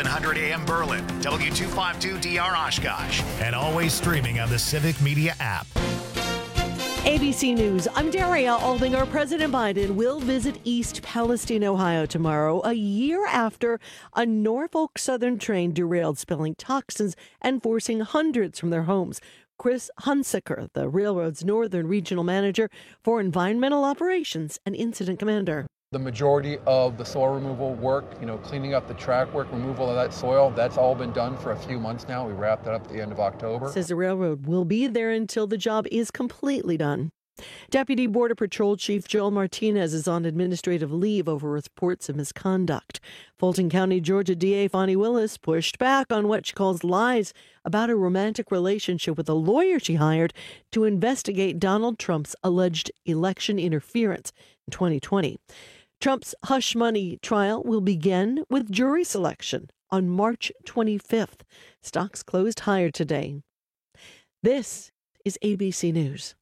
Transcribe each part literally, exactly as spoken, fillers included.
eleven hundred A M Berlin, W two fifty-two D R Oshkosh, and always streaming on the Civic Media app. A B C News, I'm Daria Albinger. President Biden will visit East Palestine, Ohio tomorrow, a year after a Norfolk Southern train derailed, spilling toxins and forcing hundreds from their homes. Chris Hunsaker, the railroad's Northern Regional Manager for Environmental Operations and Incident Commander. The majority of the soil removal work, you know, cleaning up the track work, removal of that soil, that's all been done for a few months now. We wrapped that up at the end of October. Says the railroad will be there until the job is completely done. Deputy Border Patrol Chief Joel Martinez is on administrative leave over reports of misconduct. Fulton County, Georgia D A Fonnie Willis pushed back on what she calls lies about a romantic relationship with a lawyer she hired to investigate Donald Trump's alleged election interference in twenty twenty. Trump's hush money trial will begin with jury selection on March twenty-fifth. Stocks closed higher today. This is A B C News.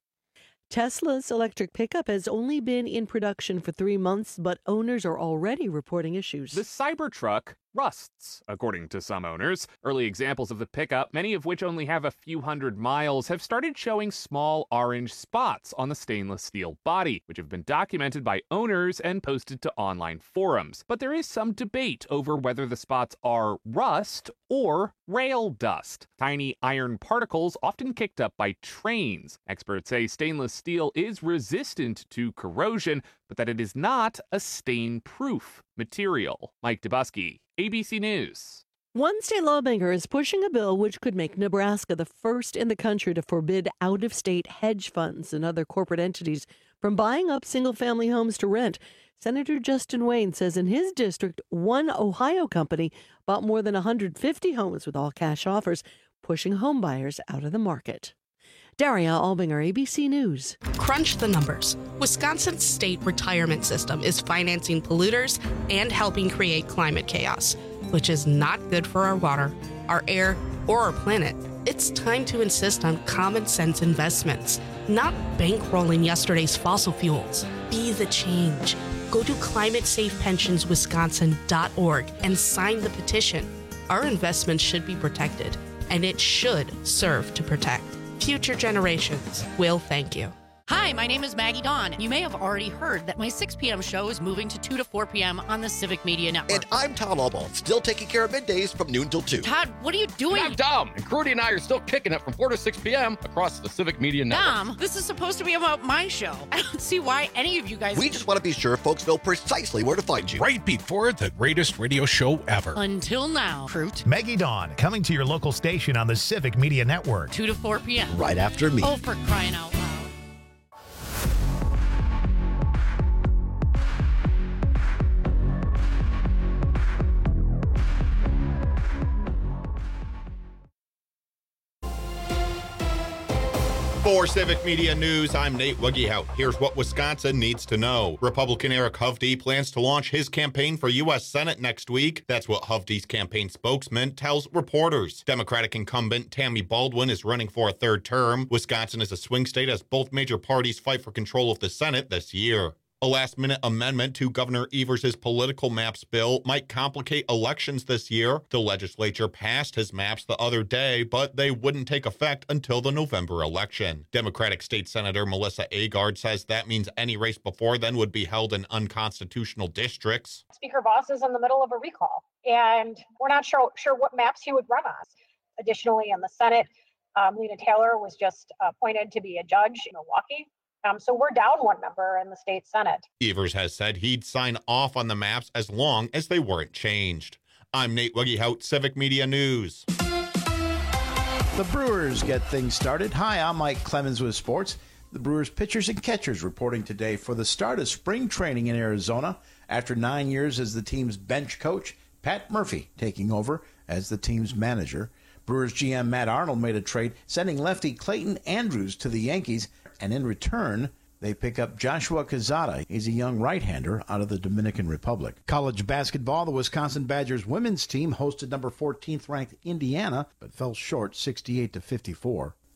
Tesla's electric pickup has only been in production for three months, but owners are already reporting issues. The Cybertruck rusts, according to some owners. Early examples of the pickup, many of which only have a few hundred miles, have started showing small orange spots on the stainless steel body, which have been documented by owners and posted to online forums. But there is some debate over whether the spots are rust or rail dust, tiny iron particles often kicked up by trains. Experts say stainless steel is resistant to corrosion, but that it is not a stain-proof material. Mike Dubusky, A B C News. One state lawmaker is pushing a bill which could make Nebraska the first in the country to forbid out-of-state hedge funds and other corporate entities from buying up single-family homes to rent. Senator Justin Wayne says in his district, one Ohio company bought more than one hundred fifty homes with all-cash offers, pushing homebuyers out of the market. Daria Albinger, A B C News. Crunch the numbers. Wisconsin's state retirement system is financing polluters and helping create climate chaos, which is not good for our water, our air, or our planet. It's time to insist on common sense investments, not bankrolling yesterday's fossil fuels. Be the change. Go to climate safe pensions wisconsin dot org and sign the petition. Our investments should be protected, and it should serve to protect. Future generations will thank you. Hi, my name is Maggie Dawn. You may have already heard that my six p.m. show is moving to two to four p.m. on the Civic Media Network. And I'm Todd Albaugh, still taking care of middays from noon till two. Todd, what are you doing? I'm Dom, and Crudy and I are still kicking it from four to six p.m. across the Civic Media Network. Dom, this is supposed to be about my show. I don't see why any of you guys... We just want to be sure folks know precisely where to find you. Right before the greatest radio show ever. Until now, Fruit. Maggie Dawn, coming to your local station on the Civic Media Network. two to four p.m. Right after me. Oh, for crying out loud. For Civic Media News, I'm Nate Wuggehout. Here's what Wisconsin needs to know. Republican Eric Hovde plans to launch his campaign for U S Senate next week. That's what Hovde's campaign spokesman tells reporters. Democratic incumbent Tammy Baldwin is running for a third term. Wisconsin is a swing state as both major parties fight for control of the Senate this year. A last-minute amendment to Governor Evers' political maps bill might complicate elections this year. The legislature passed his maps the other day, but they wouldn't take effect until the November election. Democratic State Senator Melissa Agard says that means any race before then would be held in unconstitutional districts. Speaker Voss is in the middle of a recall, and we're not sure, sure what maps he would run on. Additionally, in the Senate, um, Lena Taylor was just appointed to be a judge in Milwaukee. Um, so we're down one member in the state Senate. Evers has said he'd sign off on the maps as long as they weren't changed. I'm Nate Wuggehout, Civic Media News. The Brewers get things started. Hi, I'm Mike Clemens with sports. The Brewers pitchers and catchers reporting today for the start of spring training in Arizona. After nine years as the team's bench coach, Pat Murphy taking over as the team's manager. Brewers G M Matt Arnold made a trade, sending lefty Clayton Andrews to the Yankees. And in return, they pick up Joshua Quezada. He's a young right-hander out of the Dominican Republic. College basketball, the Wisconsin Badgers women's team hosted number fourteenth ranked Indiana, but fell short sixty-eight to fifty-four.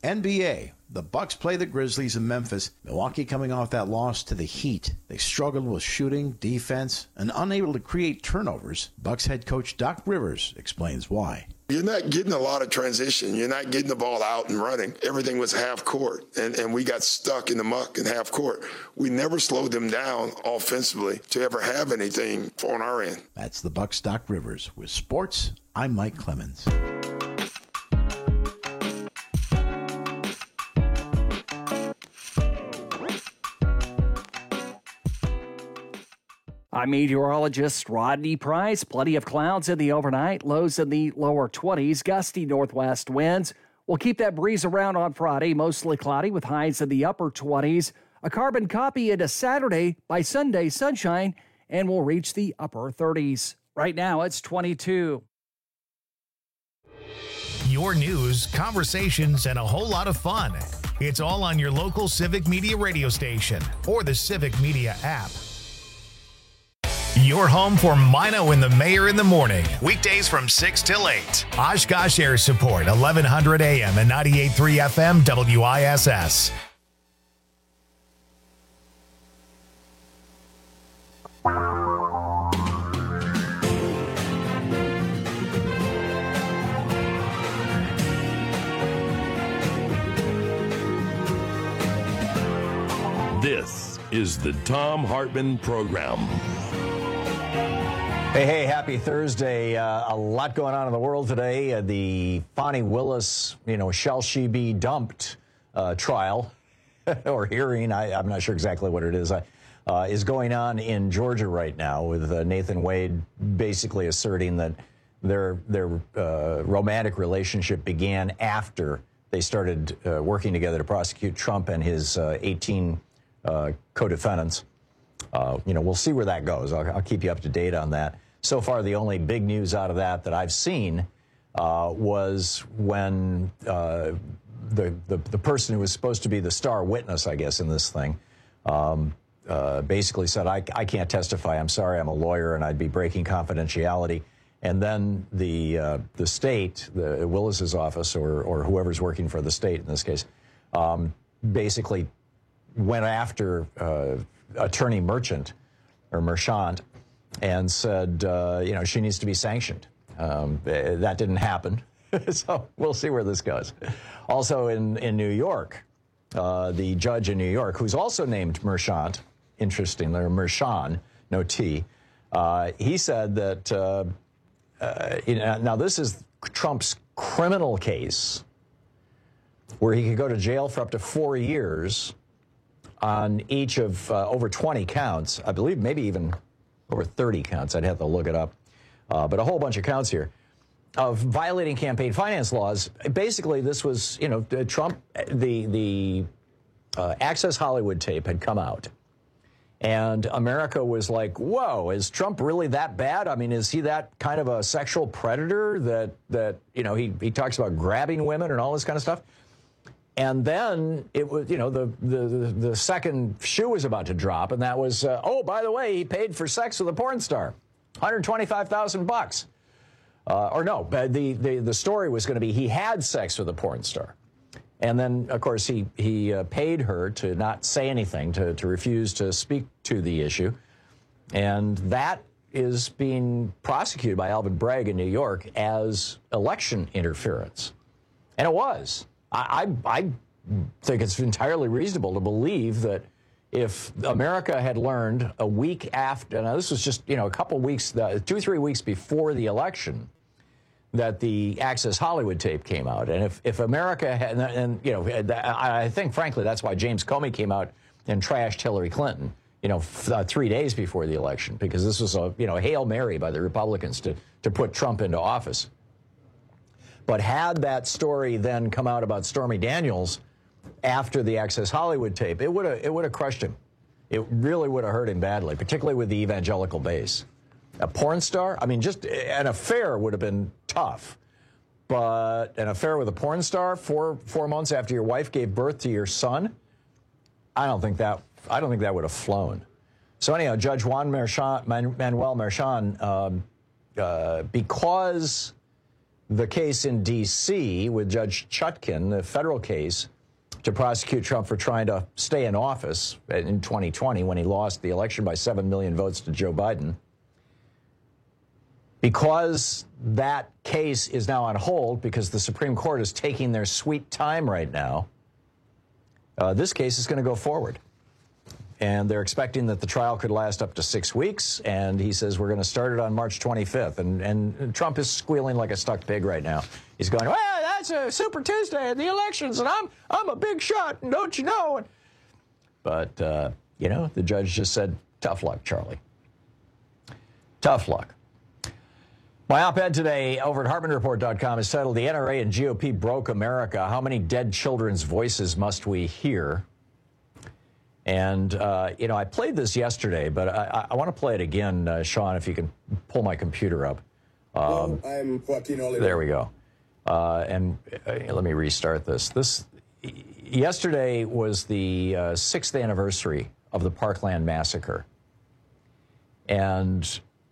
N B A. The Bucks play the Grizzlies in Memphis. Milwaukee coming off that loss to the Heat. They struggled with shooting, defense, and unable to create turnovers. Bucks head coach Doc Rivers explains why. You're not getting a lot of transition. You're not getting the ball out and running. Everything was half court, and, and we got stuck in the muck in half court. We never slowed them down offensively to ever have anything on our end. That's the Bucks' Doc Rivers. With sports, I'm Mike Clemens. I'm meteorologist Rodney Price. Plenty of clouds in the overnight, lows in the lower twenties, gusty northwest winds. We'll keep that breeze around on Friday, mostly cloudy with highs in the upper twenties. A carbon copy into Saturday. By Sunday, sunshine, and we'll reach the upper thirties. Right now, it's twenty-two. Your news, conversations, and a whole lot of fun. It's all on your local Civic Media radio station or the Civic Media app. Your home for Mino and the Mayor in the morning. Weekdays from six till eight. Oshkosh Air Support, eleven hundred A M and ninety-eight point three F M W I S S. This is the Thom Hartmann Program. Hey, hey, happy Thursday. Uh, a lot going on in the world today. Uh, the Fani Willis, you know, shall she be dumped uh, trial or hearing, I, I'm not sure exactly what it is, uh, uh, is going on in Georgia right now with uh, Nathan Wade basically asserting that their, their uh, romantic relationship began after they started uh, working together to prosecute Trump and his uh, eighteen uh, co-defendants. Uh, you know, we'll see where that goes. I'll, I'll keep you up to date on that. So far, the only big news out of that that I've seen uh, was when uh, the, the the person who was supposed to be the star witness, I guess, in this thing, um, uh, basically said, I, I can't testify. I'm sorry, I'm a lawyer, and I'd be breaking confidentiality. And then the uh, the state, the Willis's office, or or whoever's working for the state in this case, um, basically went after uh, Attorney Merchant or Merchant and said, uh, you know, she needs to be sanctioned. Um, that didn't happen. So we'll see where this goes. Also in, in New York, uh, the judge in New York, who's also named Merchant, interestingly, or Merchan, no T, uh, he said that, uh, uh, you know, now this is Trump's criminal case where he could go to jail for up to four years on each of uh, over twenty counts, I believe maybe even over thirty counts. I'd have to look it up. Uh, but a whole bunch of counts here of violating campaign finance laws. Basically, this was, you know, Trump, the, the uh, Access Hollywood tape had come out. And America was like, whoa, is Trump really that bad? I mean, is he that kind of a sexual predator that, that you know, he, he talks about grabbing women and all this kind of stuff? And then it was, you know, the, the, the second shoe was about to drop, and that was, uh, oh, by the way, he paid for sex with a porn star, one hundred twenty-five thousand bucks. Uh, or no, the, the, the story was going to be he had sex with a porn star. And then, of course, he, he uh, paid her to not say anything, to, to refuse to speak to the issue. And that is being prosecuted by Alvin Bragg in New York as election interference. And it was. I, I, I think it's entirely reasonable to believe that if America had learned a week after, now this was just, you know, a couple weeks, uh, two or three weeks before the election, that the Access Hollywood tape came out. And if, if America had, and, and, you know, I think, frankly, that's why James Comey came out and trashed Hillary Clinton, you know, f- uh, three days before the election, because this was a, you know, Hail Mary by the Republicans to, to put Trump into office. But had that story then come out about Stormy Daniels after the Access Hollywood tape, it would have it would have crushed him. It really would have hurt him badly, particularly with the evangelical base. A porn star? I mean, just an affair would have been tough. But an affair with a porn star four four months after your wife gave birth to your son? I don't think that I don't think that would have flown. So anyhow, Judge Juan Merchan, Man, Manuel Merchan, um, uh, because the case in D C with Judge Chutkan, the federal case to prosecute Trump for trying to stay in office in twenty twenty when he lost the election by seven million votes to Joe Biden. Because that case is now on hold because the Supreme Court is taking their sweet time right now, uh, this case is going to go forward. And they're expecting that the trial could last up to six weeks. And he says, we're going to start it on March twenty-fifth. And, and Trump is squealing like a stuck pig right now. He's going, well, that's a Super Tuesday in the elections, and I'm I'm a big shot, and don't you know? But, uh, you know, the judge just said, tough luck, Charlie. Tough luck. My op-ed today over at Hartman Report dot com is titled, The N R A and G O P Broke America. How many dead children's voices must we hear? And, uh, you know, I played this yesterday, but I, I want to play it again, uh, Sean, if you can pull my computer up. Um, Hello, I'm Joaquin Oliver. There we go. Uh, and uh, let me restart this. This yesterday was the uh, sixth anniversary of the Parkland massacre. And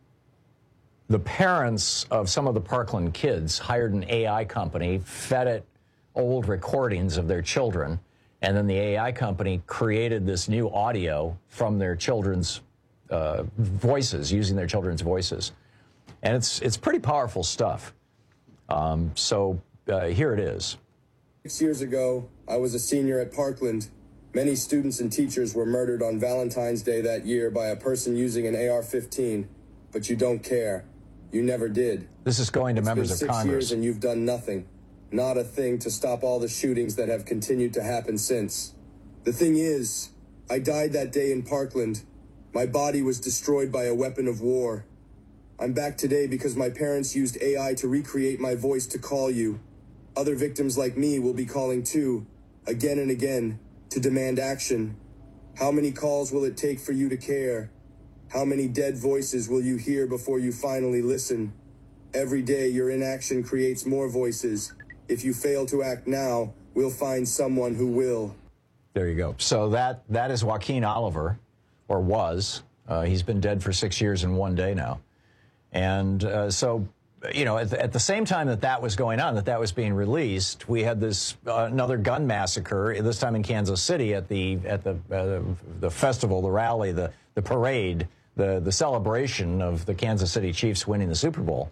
the parents of some of the Parkland kids hired an A I company, fed it old recordings of their children, and then the A I company created this new audio from their children's uh, voices, using their children's voices. And it's it's pretty powerful stuff. Um, so uh, here it is. Six years ago, I was a senior at Parkland. Many students and teachers were murdered on Valentine's Day that year by a person using an A R fifteen. But you don't care. You never did. This is going to it's members been of six Congress. Years and you've done nothing. Not a thing to stop all the shootings that have continued to happen since. The thing is, I died that day in Parkland. My body was destroyed by a weapon of war. I'm back today because my parents used A I to recreate my voice to call you. Other victims like me will be calling too, again and again, to demand action. How many calls will it take for you to care? How many dead voices will you hear before you finally listen? Every day your inaction creates more voices. If you fail to act now, we'll find someone who will. There you go. So that that is Joaquin Oliver, or was. Uh, he's been dead for six years and one day now. And uh, so, you know, at the, at the same time that that was going on, that that was being released, we had this uh, another gun massacre, this time in Kansas City at the at the uh, the festival, the rally, the the parade, the the celebration of the Kansas City Chiefs winning the Super Bowl.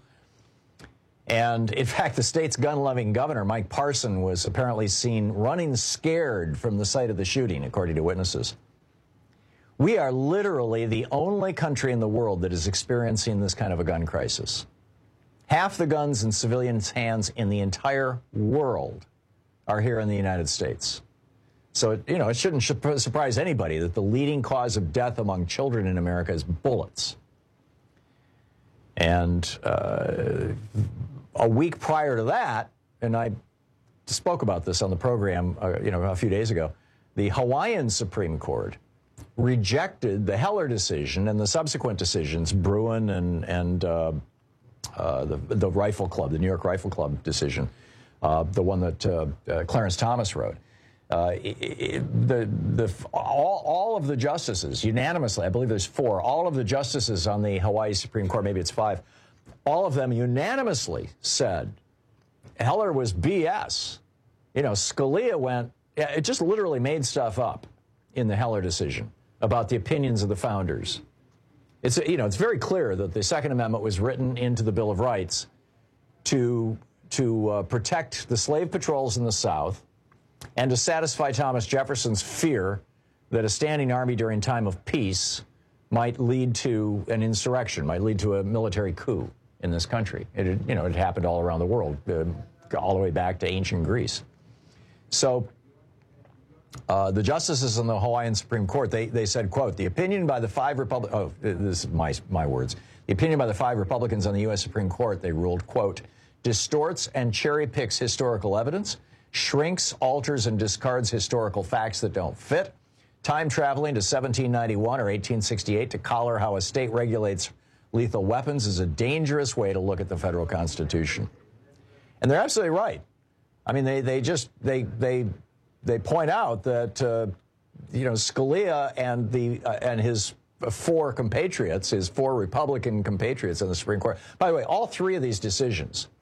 And, in fact, the state's gun-loving governor, Mike Parson, was apparently seen running scared from the site of the shooting, according to witnesses. We are literally the only country in the world that is experiencing this kind of a gun crisis. Half the guns in civilians' hands in the entire world are here in the United States. So, it, you know, it shouldn't surprise anybody that the leading cause of death among children in America is bullets. And uh, a week prior to that, and I spoke about this on the program, uh, you know, a few days ago, the Hawaiian Supreme Court rejected the Heller decision and the subsequent decisions, Bruin and and uh, uh, the the Rifle Club, the New York Rifle Club decision, uh, the one that uh, uh, Clarence Thomas wrote. Uh, it, it, the the all, all of the justices unanimously, I believe there's four, all of the justices on the Hawaii Supreme Court, maybe it's five, all of them unanimously said Heller was B S. You know, Scalia went, it just literally made stuff up in the Heller decision about the opinions of the founders. It's, you know, it's very clear that the Second Amendment was written into the Bill of Rights to, to uh, protect the slave patrols in the South and to satisfy Thomas Jefferson's fear that a standing army during time of peace might lead to an insurrection, might lead to a military coup in this country. It had, you know, it happened all around the world, uh, all the way back to ancient Greece. So uh, the justices in the Hawaiian Supreme Court, they, they said, quote, the opinion by the five Republicans, oh, this is my, my words, the opinion by the five Republicans on the U S Supreme Court, they ruled, quote, distorts and cherry picks historical evidence, shrinks, alters, and discards historical facts that don't fit, time traveling to seventeen ninety-one or eighteen sixty-eight to collar how a state regulates lethal weapons is a dangerous way to look at the federal Constitution. And they're absolutely right. I mean, they, they just, they, they, they point out that, uh, you know, Scalia and, the, uh, and his four compatriots, his four Republican compatriots in the Supreme Court, by the way, all three of these decisions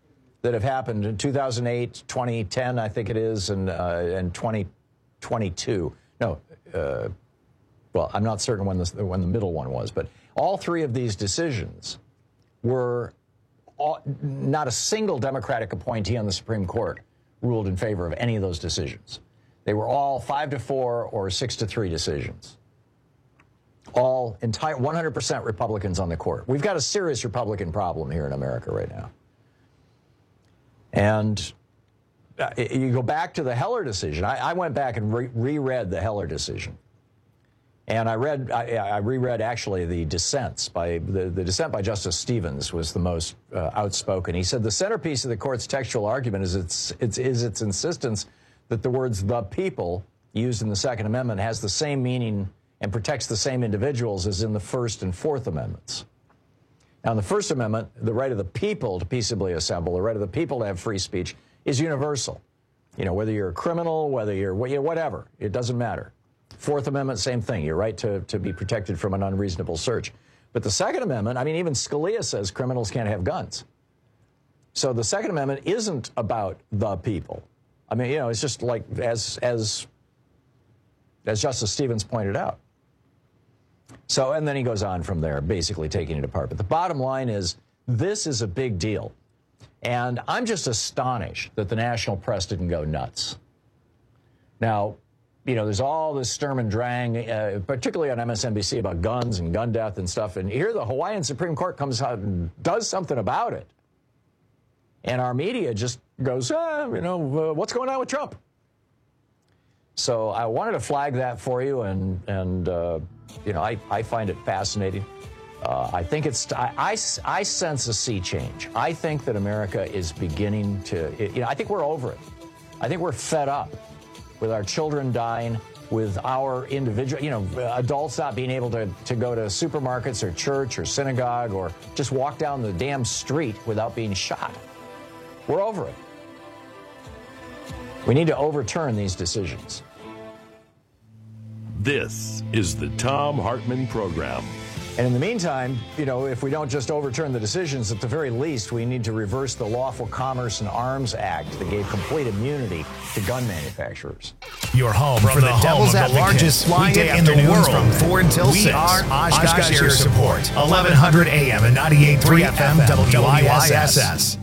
that have happened in two thousand eight, twenty ten, I think it is, and uh, and twenty twenty-two. No, uh, well, I'm not certain when the when the middle one was, but all three of these decisions were all, not a single Democratic appointee on the Supreme Court ruled in favor of any of those decisions. They were all five to four or six to three decisions. All entire one hundred percent Republicans on the court. We've got a serious Republican problem here in America right now. And uh, you go back to the Heller decision. I, I went back and re- reread the Heller decision. And I read, I, I reread actually the dissents by, the, the dissent by Justice Stevens was the most uh, outspoken. He said the centerpiece of the court's textual argument is its, its, is its insistence that the words "the people" used in the Second Amendment has the same meaning and protects the same individuals as in the First and Fourth Amendments. Now, in the First Amendment, the right of the people to peaceably assemble, the right of the people to have free speech, is universal. You know, whether you're a criminal, whether you're whatever, it doesn't matter. Fourth Amendment, same thing. Your right to, to be protected from an unreasonable search. But the Second Amendment, I mean, even Scalia says criminals can't have guns. So the Second Amendment isn't about the people. I mean, you know, it's just like, as as as Justice Stevens pointed out. So, and then he goes on from there, basically taking it apart. But the bottom line is, this is a big deal. And I'm just astonished that the national press didn't go nuts. Now, you know, there's all this sturm and drang, uh, particularly on M S N B C, about guns and gun death and stuff. And here the Hawaiian Supreme Court comes out and does something about it. And our media just goes, ah, you know, uh, what's going on with Trump? So I wanted to flag that for you, and, and uh, you know, I, I find it fascinating. Uh, I think it's, I, I, I sense a sea change. I think that America is beginning to, you know, I think we're over it. I think we're fed up with our children dying, with our individual, you know, adults not being able to, to go to supermarkets or church or synagogue or just walk down the damn street without being shot. We're over it. We need to overturn these decisions. This is the Thom Hartmann Program. And in the meantime, you know, if we don't just overturn the decisions, at the very least, we need to reverse the Lawful Commerce and Arms Act that gave complete immunity to gun manufacturers. Your home from for the, the Devil's Advocate, the largest flying in the world from four until we six. We are Oshkosh Air Support, eleven hundred A M and ninety-eight point three F M W I S S.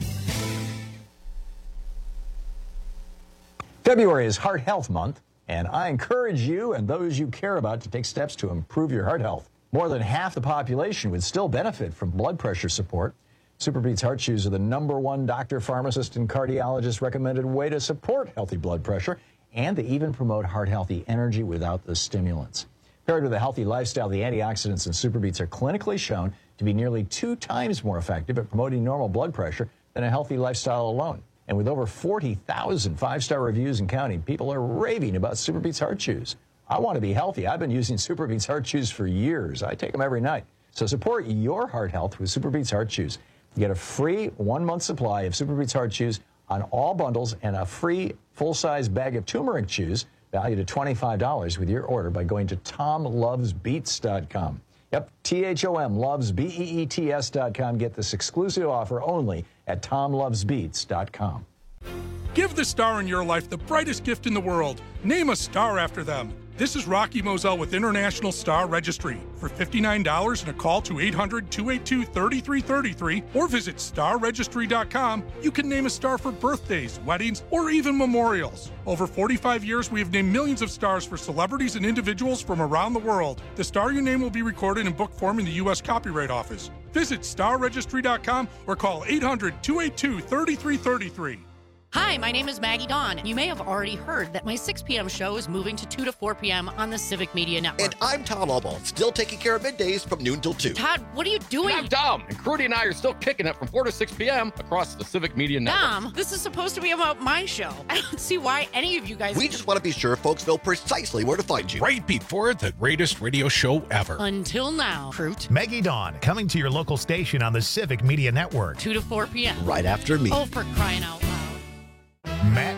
February is Heart Health Month, and I encourage you and those you care about to take steps to improve your heart health. More than half the population would still benefit from blood pressure support. SuperBeets Heart Chews are the number one doctor, pharmacist, and cardiologist recommended way to support healthy blood pressure, and they even promote heart-healthy energy without the stimulants. Paired with a healthy lifestyle, the antioxidants in SuperBeets are clinically shown to be nearly two times more effective at promoting normal blood pressure than a healthy lifestyle alone. And with over forty thousand five-star reviews and counting, people are raving about SuperBeets Heart Chews. I want to be healthy. I've been using SuperBeets Heart Chews for years. I take them every night. So support your heart health with SuperBeets Heart Chews. You get a free one-month supply of SuperBeets Heart Chews on all bundles and a free full-size bag of turmeric chews valued at twenty-five dollars with your order by going to tom loves beets dot com. Yep, T H O M, loves, B E E T S dot com. Get this exclusive offer only at tom loves beets dot com. Give the star in your life the brightest gift in the world. Name a star after them. This is Rocky Moselle with International Star Registry. For fifty-nine dollars and a call to eight hundred, two eight two, three three three three or visit star registry dot com, you can name a star for birthdays, weddings, or even memorials. Over forty-five years, we have named millions of stars for celebrities and individuals from around the world. The star you name will be recorded in book form in the U S Copyright Office. Visit star registry dot com or call eight hundred, two eight two, three three three three. Hi, my name is Maggie Dawn. You may have already heard that my six p.m. show is moving to two to four p.m. on the Civic Media Network. And I'm Tom Albaugh, still taking care of middays from noon till two. Todd, what are you doing? And I'm Dom, and Crudy and I are still kicking it from four to six p.m. across the Civic Media Network. Dom, this is supposed to be about my show. I don't see why any of you guys... We just want to be sure folks know precisely where to find you. Right before the greatest radio show ever. Until now. Fruit. Maggie Dawn, coming to your local station on the Civic Media Network. two to four p.m. Right after me. Oh, for crying out loud. Matt Nair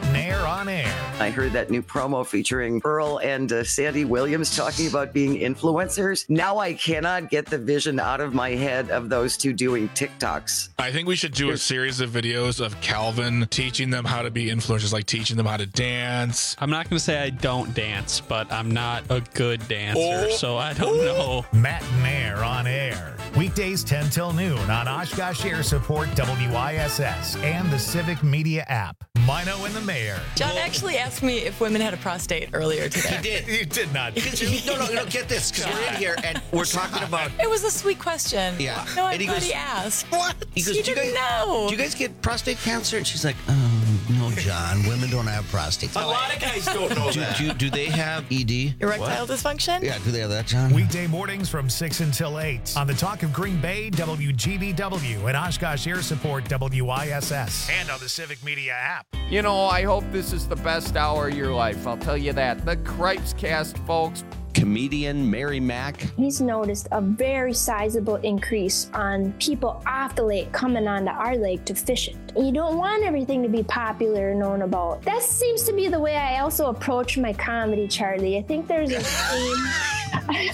on air. I heard that new promo featuring Earl and uh, Sandy Williams talking about being influencers. Now I cannot get the vision out of my head of those two doing TikToks. I think we should do a series of videos of Calvin teaching them how to be influencers, like teaching them how to dance. I'm not going to say I don't dance, but I'm not a good dancer, oh. so I don't know. Matt and Mayor on air. Weekdays ten till noon on Oshkosh Air Support W I S S and the Civic Media app. Mino and the Mayor. John actually asked me if women had a prostate earlier today. He did. You did not. Did you? No, no, no, get this, because we're in here and we're talking about... It was a sweet question. Yeah. No, I and he thought goes, he asked. What? He goes, He do you didn't guys, know. Do you guys get prostate cancer? And she's like, oh, no, John, women don't have prostates. A lot of guys don't know do, that. Do, do they have E D? Erectile dysfunction? Yeah, do they have that, John? Weekday mornings from six until eight on the Talk of Green Bay, W G B W, and Oshkosh Air Support W I S S, and on the Civic Media app. You know, I hope this is the best hour of your life. I'll tell you that. The Cripes Cast, folks. Comedian Mary Mack. He's noticed a very sizable increase on people off the lake coming onto our lake to fish it. You don't want everything to be popular and known about. That seems to be the way I also approach my comedy, Charlie. I think there's a theme.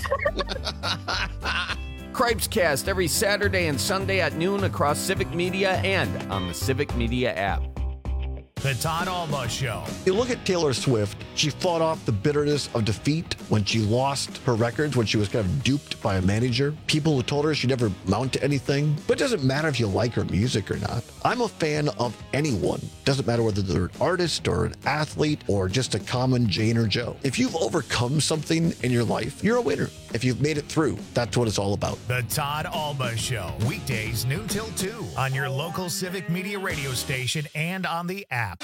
Cripes Cast every Saturday and Sunday at noon across Civic Media and on the Civic Media app. The Todd Alba Show. You look at Taylor Swift, she fought off the bitterness of defeat when she lost her records, when she was kind of duped by a manager. People who told her she'd never amount to anything. But it doesn't matter if you like her music or not. I'm a fan of anyone. Doesn't matter whether they're an artist or an athlete or just a common Jane or Joe. If you've overcome something in your life, you're a winner. If you've made it through, that's what it's all about. The Todd Alba Show. Weekdays noon till two on your local Civic Media radio station and on the app.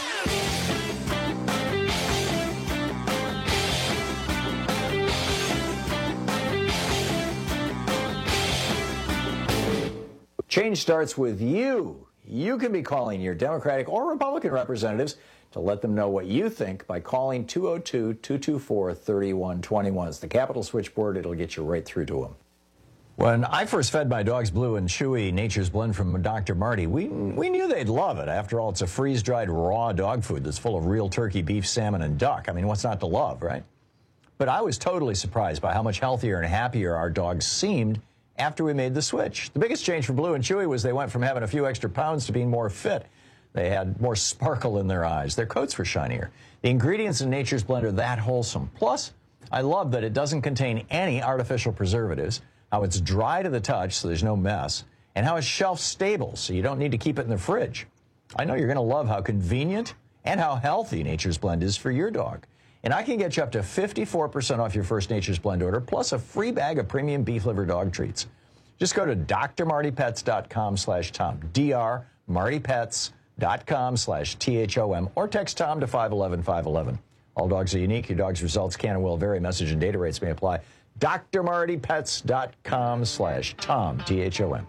Change starts with you. You can be calling your Democratic or Republican representatives to let them know what you think by calling two oh two, two two four, three one two one. It's the Capital Switchboard. It'll get you right through to them. When I first fed my dogs Blue and Chewy Nature's Blend from Doctor Marty, we, we knew they'd love it. After all, it's a freeze-dried raw dog food that's full of real turkey, beef, salmon, and duck. I mean, what's not to love, right? But I was totally surprised by how much healthier and happier our dogs seemed after we made the switch. The biggest change for Blue and Chewy was they went from having a few extra pounds to being more fit. They had more sparkle in their eyes. Their coats were shinier. The ingredients in Nature's Blend are that wholesome. Plus, I love that it doesn't contain any artificial preservatives, how it's dry to the touch so there's no mess, and how it's shelf stable so you don't need to keep it in the fridge. I know you're going to love how convenient and how healthy Nature's Blend is for your dog. And I can get you up to fifty-four percent off your first Nature's Blend order, plus a free bag of premium beef liver dog treats. Just go to drmartypets.com slash Tom, drmartypets.com slash T H O M, or text Tom to five one one, five one one. All dogs are unique. Your dog's results can and will vary. Message and data rates may apply. drmartypets.com slash Tom, T H O M.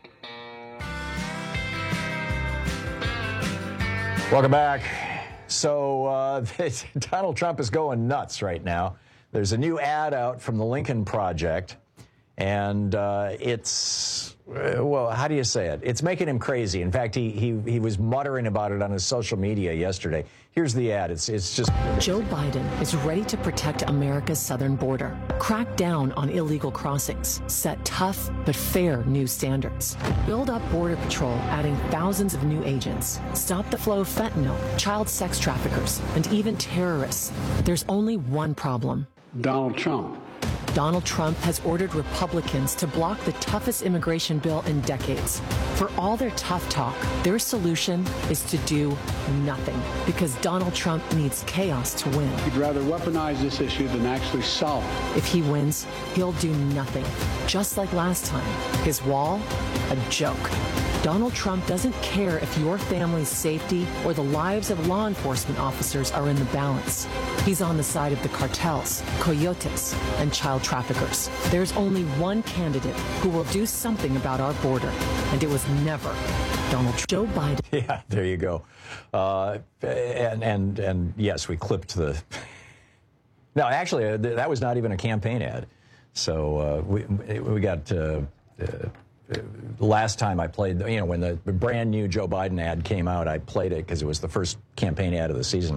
Welcome back. So uh, Donald Trump is going nuts right now. There's a new ad out from the Lincoln Project, and uh, it's, uh, well, how do you say it? It's making him crazy. In fact, he, he, he was muttering about it on his social media yesterday. Here's the ad. It's, it's just... Joe Biden is ready to protect America's southern border, crack down on illegal crossings, set tough but fair new standards, build up Border Patrol, adding thousands of new agents, stop the flow of fentanyl, child sex traffickers, and even terrorists. There's only one problem. Donald Trump. Donald Trump has ordered Republicans to block the toughest immigration bill in decades. For all their tough talk, their solution is to do nothing, because Donald Trump needs chaos to win. He'd rather weaponize this issue than actually solve it. If he wins, he'll do nothing, just like last time. His wall, a joke. Donald Trump doesn't care if your family's safety or the lives of law enforcement officers are in the balance. He's on the side of the cartels, coyotes, and child traffickers. There's only one candidate who will do something about our border, and it was never Donald Trump. Joe Biden. Yeah, there you go. Uh, and, and, and yes, we clipped the... No, actually, that was not even a campaign ad. So uh, we, we got... Uh, uh, last time I played, you know, when the brand new Joe Biden ad came out, I played it because it was the first campaign ad of the season.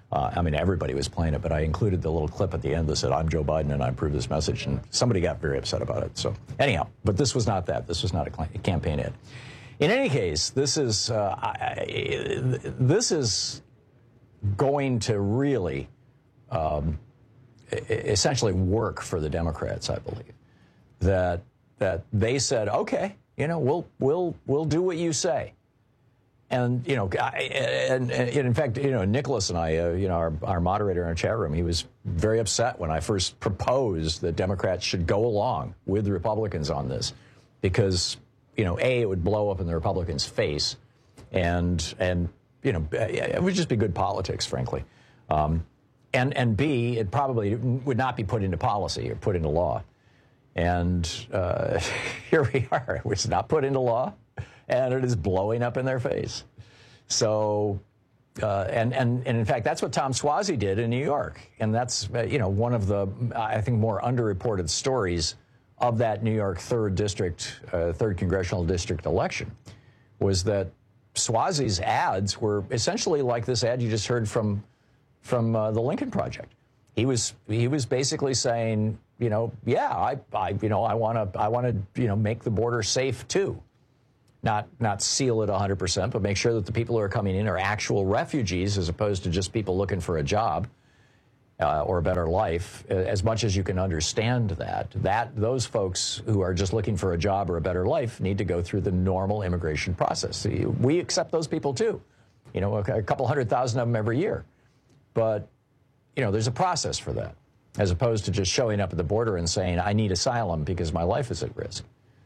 Uh, I mean, everybody was playing it, but I included the little clip at the end that said, I'm Joe Biden and I approve this message, and somebody got very upset about it. So anyhow, but this was not that. This was not a, cl- a campaign ad. In any case, this is uh, I, this is going to really um, essentially work for the Democrats, I believe. That that they said, okay, you know, we'll we'll we'll do what you say. And, you know, and, and in fact, you know, Nicholas and I, uh, you know, our, our moderator in our chat room, he was very upset when I first proposed that Democrats should go along with the Republicans on this because, you know, A, it would blow up in the Republicans' face, and, and you know, it would just be good politics, frankly. Um, and, and B, it probably would not be put into policy or put into law. And uh, here we are. It was not put into law. And it is blowing up in their face. So, uh, and, and, and in fact, that's what Tom Suozzi did in New York. And that's, uh, you know, one of the, I think, more underreported stories of that New York third district, uh, third congressional district election, was that Suozzi's ads were essentially like this ad you just heard from, from uh, the Lincoln Project. He was, he was basically saying, you know, yeah, I, I you know, I want to, I want to, you know, make the border safe too. Not not seal it one hundred percent, but make sure that the people who are coming in are actual refugees as opposed to just people looking for a job uh, or a better life. As much as you can understand that, that those folks who are just looking for a job or a better life need to go through the normal immigration process. We accept those people too, you know, a couple hundred thousand of them every year. But, you know, there's a process for that, as opposed to just showing up at the border and saying, I need asylum because my life is at risk.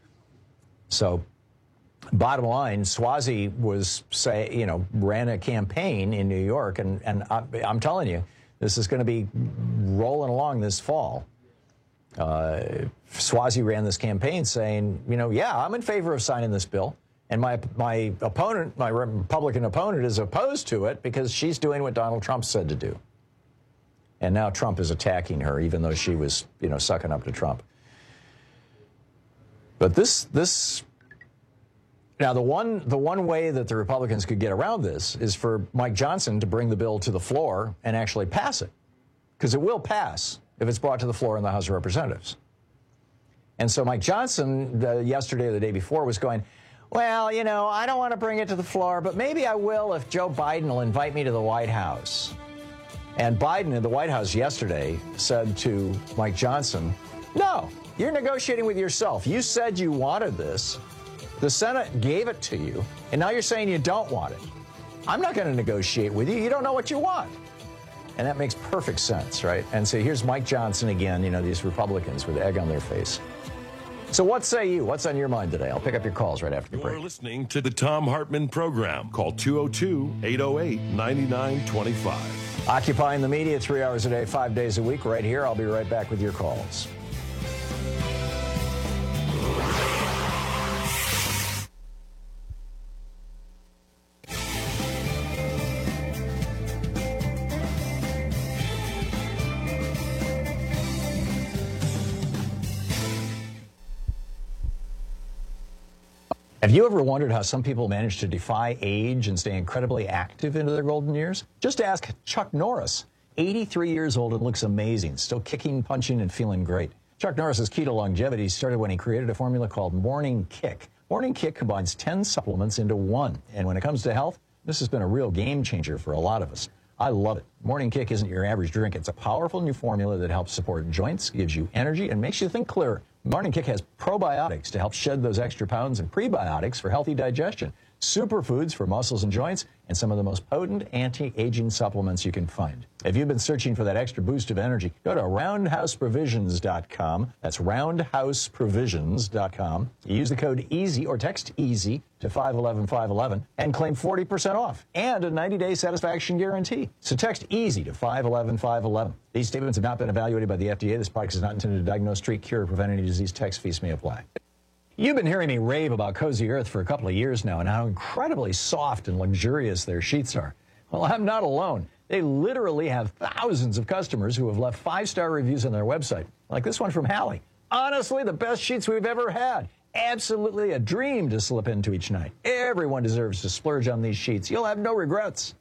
So, bottom line, Suozzi was, say, you know, ran a campaign in New York, and, and I, I'm telling you, this is going to be rolling along this fall. Uh, Suozzi ran this campaign saying, you know, yeah, I'm in favor of signing this bill, and my my opponent, my Republican opponent, is opposed to it because she's doing what Donald Trump said to do. And now Trump is attacking her, even though she was, you know, sucking up to Trump. But this this. Now, the one the one way that the Republicans could get around this is for Mike Johnson to bring the bill to the floor and actually pass it, because it will pass if it's brought to the floor in the House of Representatives. And so Mike Johnson, the, yesterday or the day before, was going, well, you know, I don't want to bring it to the floor, but maybe I will if Joe Biden will invite me to the White House. And Biden in the White House yesterday said to Mike Johnson, no, you're negotiating with yourself. You said you wanted this. The Senate gave it to you, and now you're saying you don't want it. I'm not going to negotiate with you. You don't know what you want. And that makes perfect sense, right? And so here's Mike Johnson again, you know, these Republicans with egg on their face. So what say you? What's on your mind today? I'll pick up your calls right after the break. You're listening to the Thom Hartmann Program. Call two oh two, eight oh eight, nine nine two five. Occupying the media three hours a day, five days a week, right here. I'll be right back with your calls. Have you ever wondered how some people manage to defy age and stay incredibly active into their golden years? Just ask Chuck Norris, eighty-three years old and looks amazing, still kicking, punching, and feeling great. Chuck Norris's key to longevity started when he created a formula called Morning Kick. Morning Kick combines ten supplements into one, and when it comes to health, this has been a real game changer for a lot of us. I love it. Morning Kick isn't your average drink. It's a powerful new formula that helps support joints, gives you energy, and makes you think clearer. Morning Kick has probiotics to help shed those extra pounds and prebiotics for healthy digestion, superfoods for muscles and joints, and some of the most potent anti-aging supplements you can find. If you've been searching for that extra boost of energy, go to roundhouse provisions dot com. That's roundhouse provisions dot com. You use the code EASY or text EASY to five one one five one one and claim forty percent off and a ninety-day satisfaction guarantee. So text EASY to five one one five one one. These statements have not been evaluated by the F D A. This product is not intended to diagnose, treat, cure, or prevent any disease. Text fees may apply. You've been hearing me rave about Cozy Earth for a couple of years now and how incredibly soft and luxurious their sheets are. Well, I'm not alone. They literally have thousands of customers who have left five-star reviews on their website, like this one from Hallie. Honestly, the best sheets we've ever had. Absolutely a dream to slip into each night. Everyone deserves to splurge on these sheets. You'll have no regrets.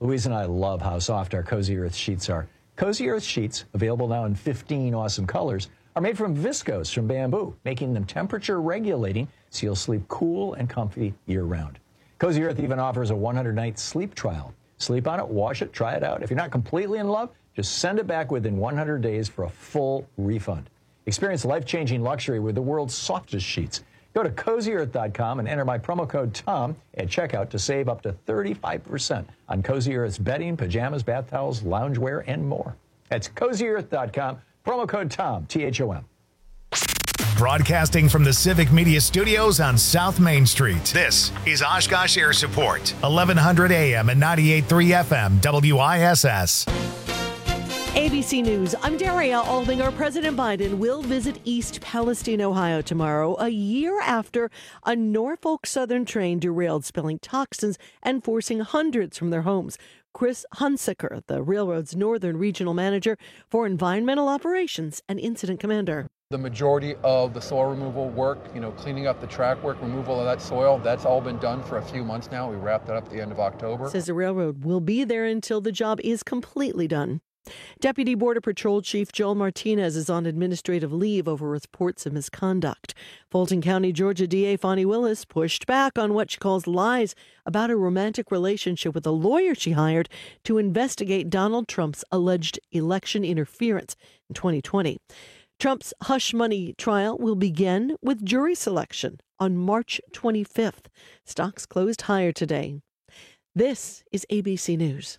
Louise and I love how soft our Cozy Earth sheets are. Cozy Earth sheets, available now in fifteen awesome colors, are made from viscose from bamboo, making them temperature regulating so you'll sleep cool and comfy year-round. Cozy Earth even offers a one hundred night sleep trial. Sleep on it, wash it, try it out. If you're not completely in love, just send it back within one hundred days for a full refund. Experience life-changing luxury with the world's softest sheets. Go to cozy earth dot com and enter my promo code TOM at checkout to save up to thirty-five percent on Cozy Earth's bedding, pajamas, bath towels, loungewear, and more. That's cozy earth dot com, promo code TOM, T H O M. Broadcasting from the Civic Media Studios on South Main Street, this is Oshkosh Air Support, eleven hundred A M and ninety-eight point three F M, W I S S. A B C News, I'm Daria Aldinger. President Biden will visit East Palestine, Ohio tomorrow, a year after a Norfolk Southern train derailed, spilling toxins and forcing hundreds from their homes. Chris Hunsaker, the railroad's northern regional manager for environmental operations and incident commander. The majority of the soil removal work, you know, cleaning up the track work, removal of that soil, that's all been done for a few months now. We wrapped that up at the end of October. Says the railroad will be there until the job is completely done. Deputy Border Patrol Chief Joel Martinez is on administrative leave over reports of misconduct. Fulton County, Georgia D A Fani Willis pushed back on what she calls lies about a romantic relationship with a lawyer she hired to investigate Donald Trump's alleged election interference in twenty twenty. Trump's hush money trial will begin with jury selection on March twenty-fifth. Stocks closed higher today. This is A B C News.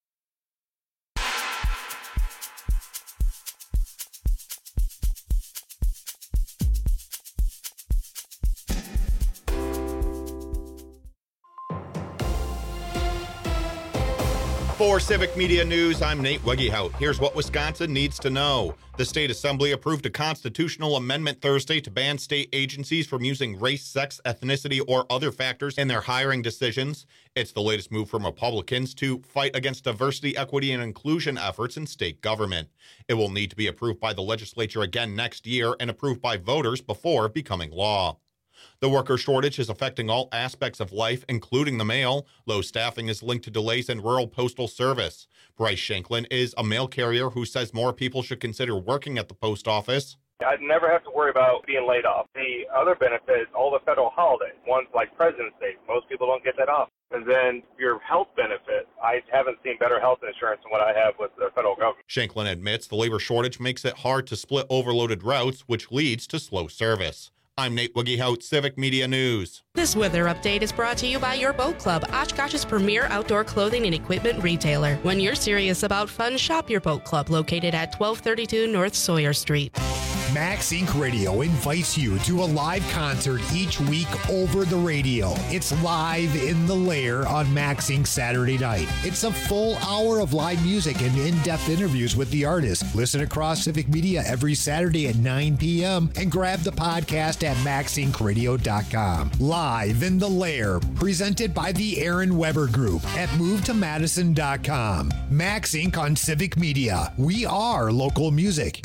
For Civic Media News, I'm Nate Wegehout. Here's what Wisconsin needs to know. The state assembly approved a constitutional amendment Thursday to ban state agencies from using race, sex, ethnicity, or other factors in their hiring decisions. It's the latest move from Republicans to fight against diversity, equity, and inclusion efforts in state government. It will need to be approved by the legislature again next year and approved by voters before becoming law. The worker shortage is affecting all aspects of life, including the mail. Low staffing is linked to delays in rural postal service. Bryce Shanklin is a mail carrier who says more people should consider working at the post office. I'd never have to worry about being laid off. The other benefit is all the federal holidays, ones like President's Day. Most people don't get that off. And then your health benefit, I haven't seen better health insurance than what I have with the federal government. Shanklin admits the labor shortage makes it hard to split overloaded routes, which leads to slow service. I'm Nate Wegehout, Civic Media News. This weather update is brought to you by your Boat Club, Oshkosh's premier outdoor clothing and equipment retailer. When you're serious about fun, shop your Boat Club, located at twelve thirty-two North Sawyer Street. Max Incorporated. Radio invites you to a live concert each week over the radio. It's Live in the Lair on Max Incorporated Saturday night. It's a full hour of live music and in-depth interviews with the artist. Listen across Civic Media every Saturday at nine p.m. and grab the podcast at max inc radio dot com. Live in the Lair, presented by the Aaron Weber Group at move to madison dot com. Max Incorporated on Civic Media. We are local music.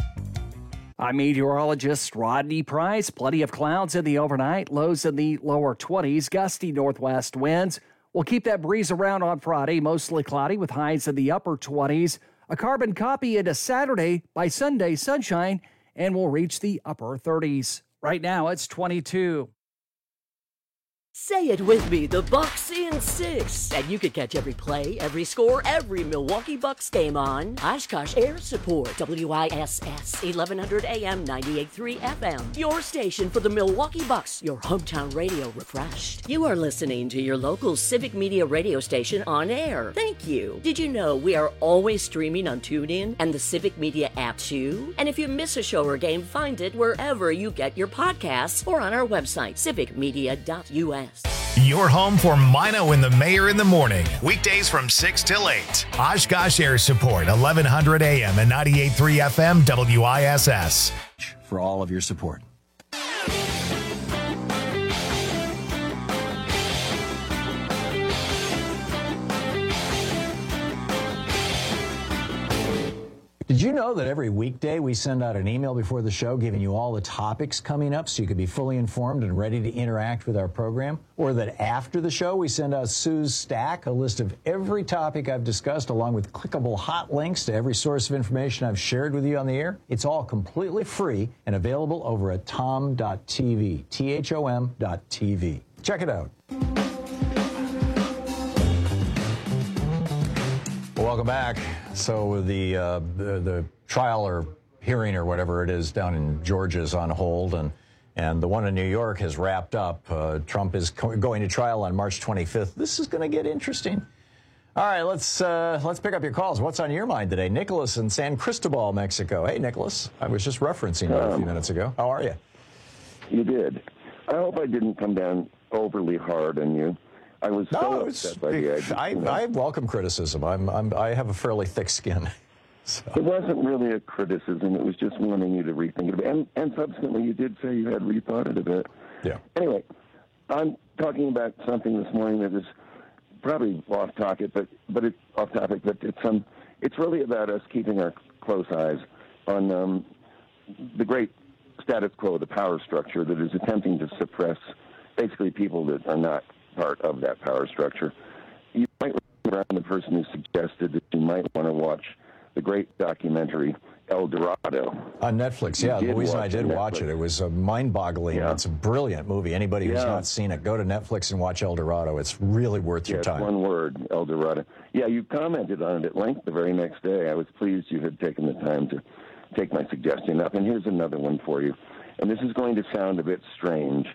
I'm meteorologist Rodney Price. Plenty of clouds in the overnight, lows in the lower twenties, gusty northwest winds. We'll keep that breeze around on Friday, mostly cloudy with highs in the upper twenties. A carbon copy into Saturday. By Sunday, sunshine, and we'll reach the upper thirties. Right now, it's twenty-two. Say it with me, the Bucks in six. And you can catch every play, every score, every Milwaukee Bucks game on Oshkosh Air Support, W I S S, eleven hundred A M, ninety-eight point three F M. Your station for the Milwaukee Bucks, your hometown radio refreshed. You are listening to your local Civic Media radio station on air. Thank you. Did you know we are always streaming on TuneIn and the Civic Media app too? And if you miss a show or game, find it wherever you get your podcasts or on our website, civic media dot U S. Your home for Mino and the Mayor in the morning. Weekdays from six till eight. Oshkosh Air Support, eleven hundred A M and ninety-eight point three F M, W I S S. For all of your support. Did you you know that every weekday we send out an email before the show giving you all the topics coming up so you can be fully informed and ready to interact with our program? Or that after the show we send out Sue's Stack, a list of every topic I've discussed along with clickable hot links to every source of information I've shared with you on the air? It's all completely free and available over at tom dot t v, T H O M dot T V. Check it out. Welcome back. So the, uh, the the trial or hearing or whatever it is down in Georgia is on hold, and and the one in New York has wrapped up. Uh, Trump is co- going to trial on March twenty-fifth. This is going to get interesting. All right, let's uh, let's pick up your calls. What's on your mind today? Nicholas in San Cristobal, Mexico. Hey, Nicholas. I was just referencing you um, a few minutes ago. How are you? You did. I hope I didn't come down overly hard on you. I was so no, upset by the idea. I, I welcome criticism. I'm, I'm, I have a fairly thick skin. So. It wasn't really a criticism. It was just wanting you to rethink it a bit. And, and subsequently, you did say you had rethought it a bit. Yeah. Anyway, I'm talking about something this morning that is probably off topic, but but it's off topic. But it's um, it's really about us keeping our close eyes on um, the great status quo, the power structure that is attempting to suppress basically people that are not part of that power structure. You might remember I'm the person who suggested that you might want to watch the great documentary El Dorado. On Netflix, yeah. Louise and I did watch it. It was uh, mind-boggling. Yeah. It's a brilliant movie. Anybody who's yeah. not seen it, go to Netflix and watch El Dorado. It's really worth yeah, your time. One word, El Dorado. Yeah, you commented on it at length the very next day. I was pleased you had taken the time to take my suggestion up. And here's another one for you. And this is going to sound a bit strange.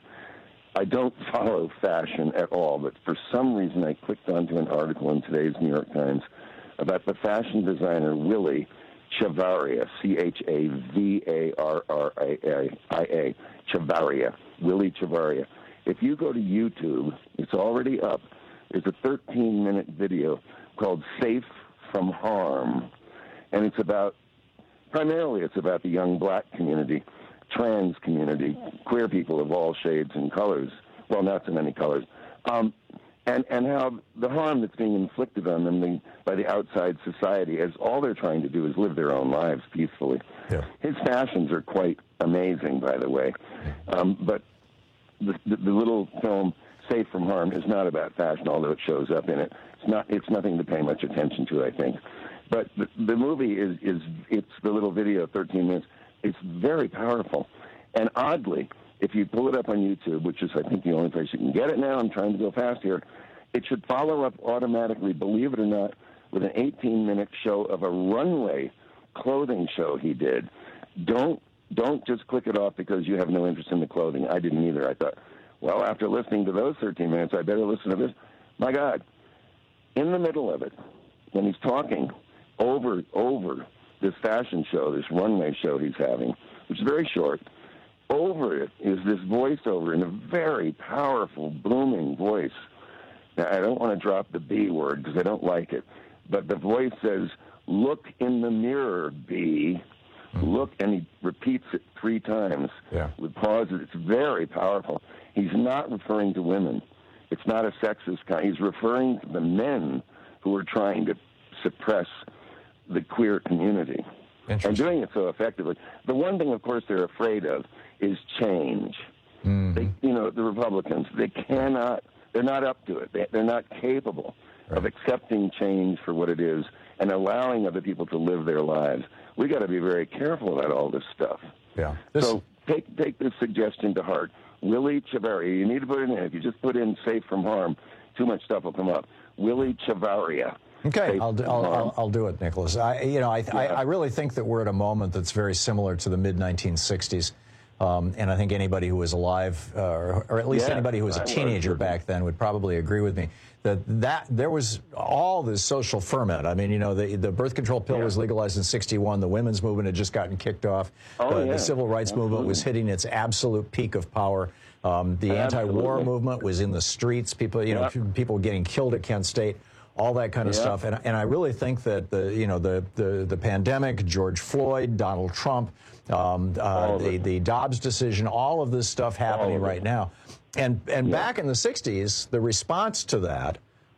I don't follow fashion at all, but for some reason I clicked onto an article in today's New York Times about the fashion designer Willie Chavarria, C H A V A R R I A, Chavarria, Willie Chavarria. If you go to YouTube, it's already up. There's a thirteen-minute video called Safe from Harm, and it's about, primarily it's about the young black community, trans community, queer people of all shades and colors, well, not so many colors, um, and, and how the harm that's being inflicted on them the, by the outside society, as all they're trying to do is live their own lives peacefully. Yeah. His fashions are quite amazing, by the way, um, but the, the, the little film Safe from Harm is not about fashion, although it shows up in it. It's not. It's nothing to pay much attention to, I think. But the, the movie is, is, it's the little video, thirteen minutes, it's very powerful. And oddly, if you pull it up on YouTube, which is, I think, the only place you can get it now, I'm trying to go fast here, it should follow up automatically, believe it or not, with an eighteen-minute show of a runway clothing show he did. Don't don't just click it off because you have no interest in the clothing. I didn't either. I thought, well, after listening to those thirteen minutes, I better listen to this. My God. In the middle of it, when he's talking over, over this fashion show, this runway show he's having, which is very short, over it is this voiceover in a very powerful, booming voice. Now, I don't want to drop the B word because I don't like it, but the voice says, "Look in the mirror, B." Look, and he repeats it three times yeah. with pauses. It's very powerful. He's not referring to women. It's not a sexist kind. He's referring to the men who are trying to suppress the queer community and doing it so effectively. The one thing, of course, they're afraid of is change. Mm-hmm. They, you know, the Republicans, they cannot, they're not up to it. They, they're not capable right. of accepting change for what it is and allowing other people to live their lives. We got to be very careful about all this stuff. Yeah. This... So take take this suggestion to heart. Willie Chavarria, you need to put it in. If you just put in "Safe from Harm," too much stuff will come up. Willie Chavarria. Okay, I'll do, I'll, I'll, I'll do it, Nicholas. I, you know, I, yeah. I, I really think that we're at a moment that's very similar to the mid nineteen sixties. Um, and I think anybody who was alive, uh, or, or at least yeah, anybody who was a teenager back then would probably agree with me that, that there was all this social ferment. I mean, you know, the, the birth control pill yeah. was legalized in sixty-one. The women's movement had just gotten kicked off. Oh, the, yeah. the civil rights Absolutely. movement was hitting its absolute peak of power. Um, the Absolutely. anti-war movement was in the streets. People, you know, Yep. people getting killed at Kent State. All that kind of Yep. stuff, and and I really think that the you know the the, the pandemic, George Floyd, Donald Trump, um, uh, the the Dobbs decision, all of this stuff happening right now, and and Yep. back in the sixties, the response to that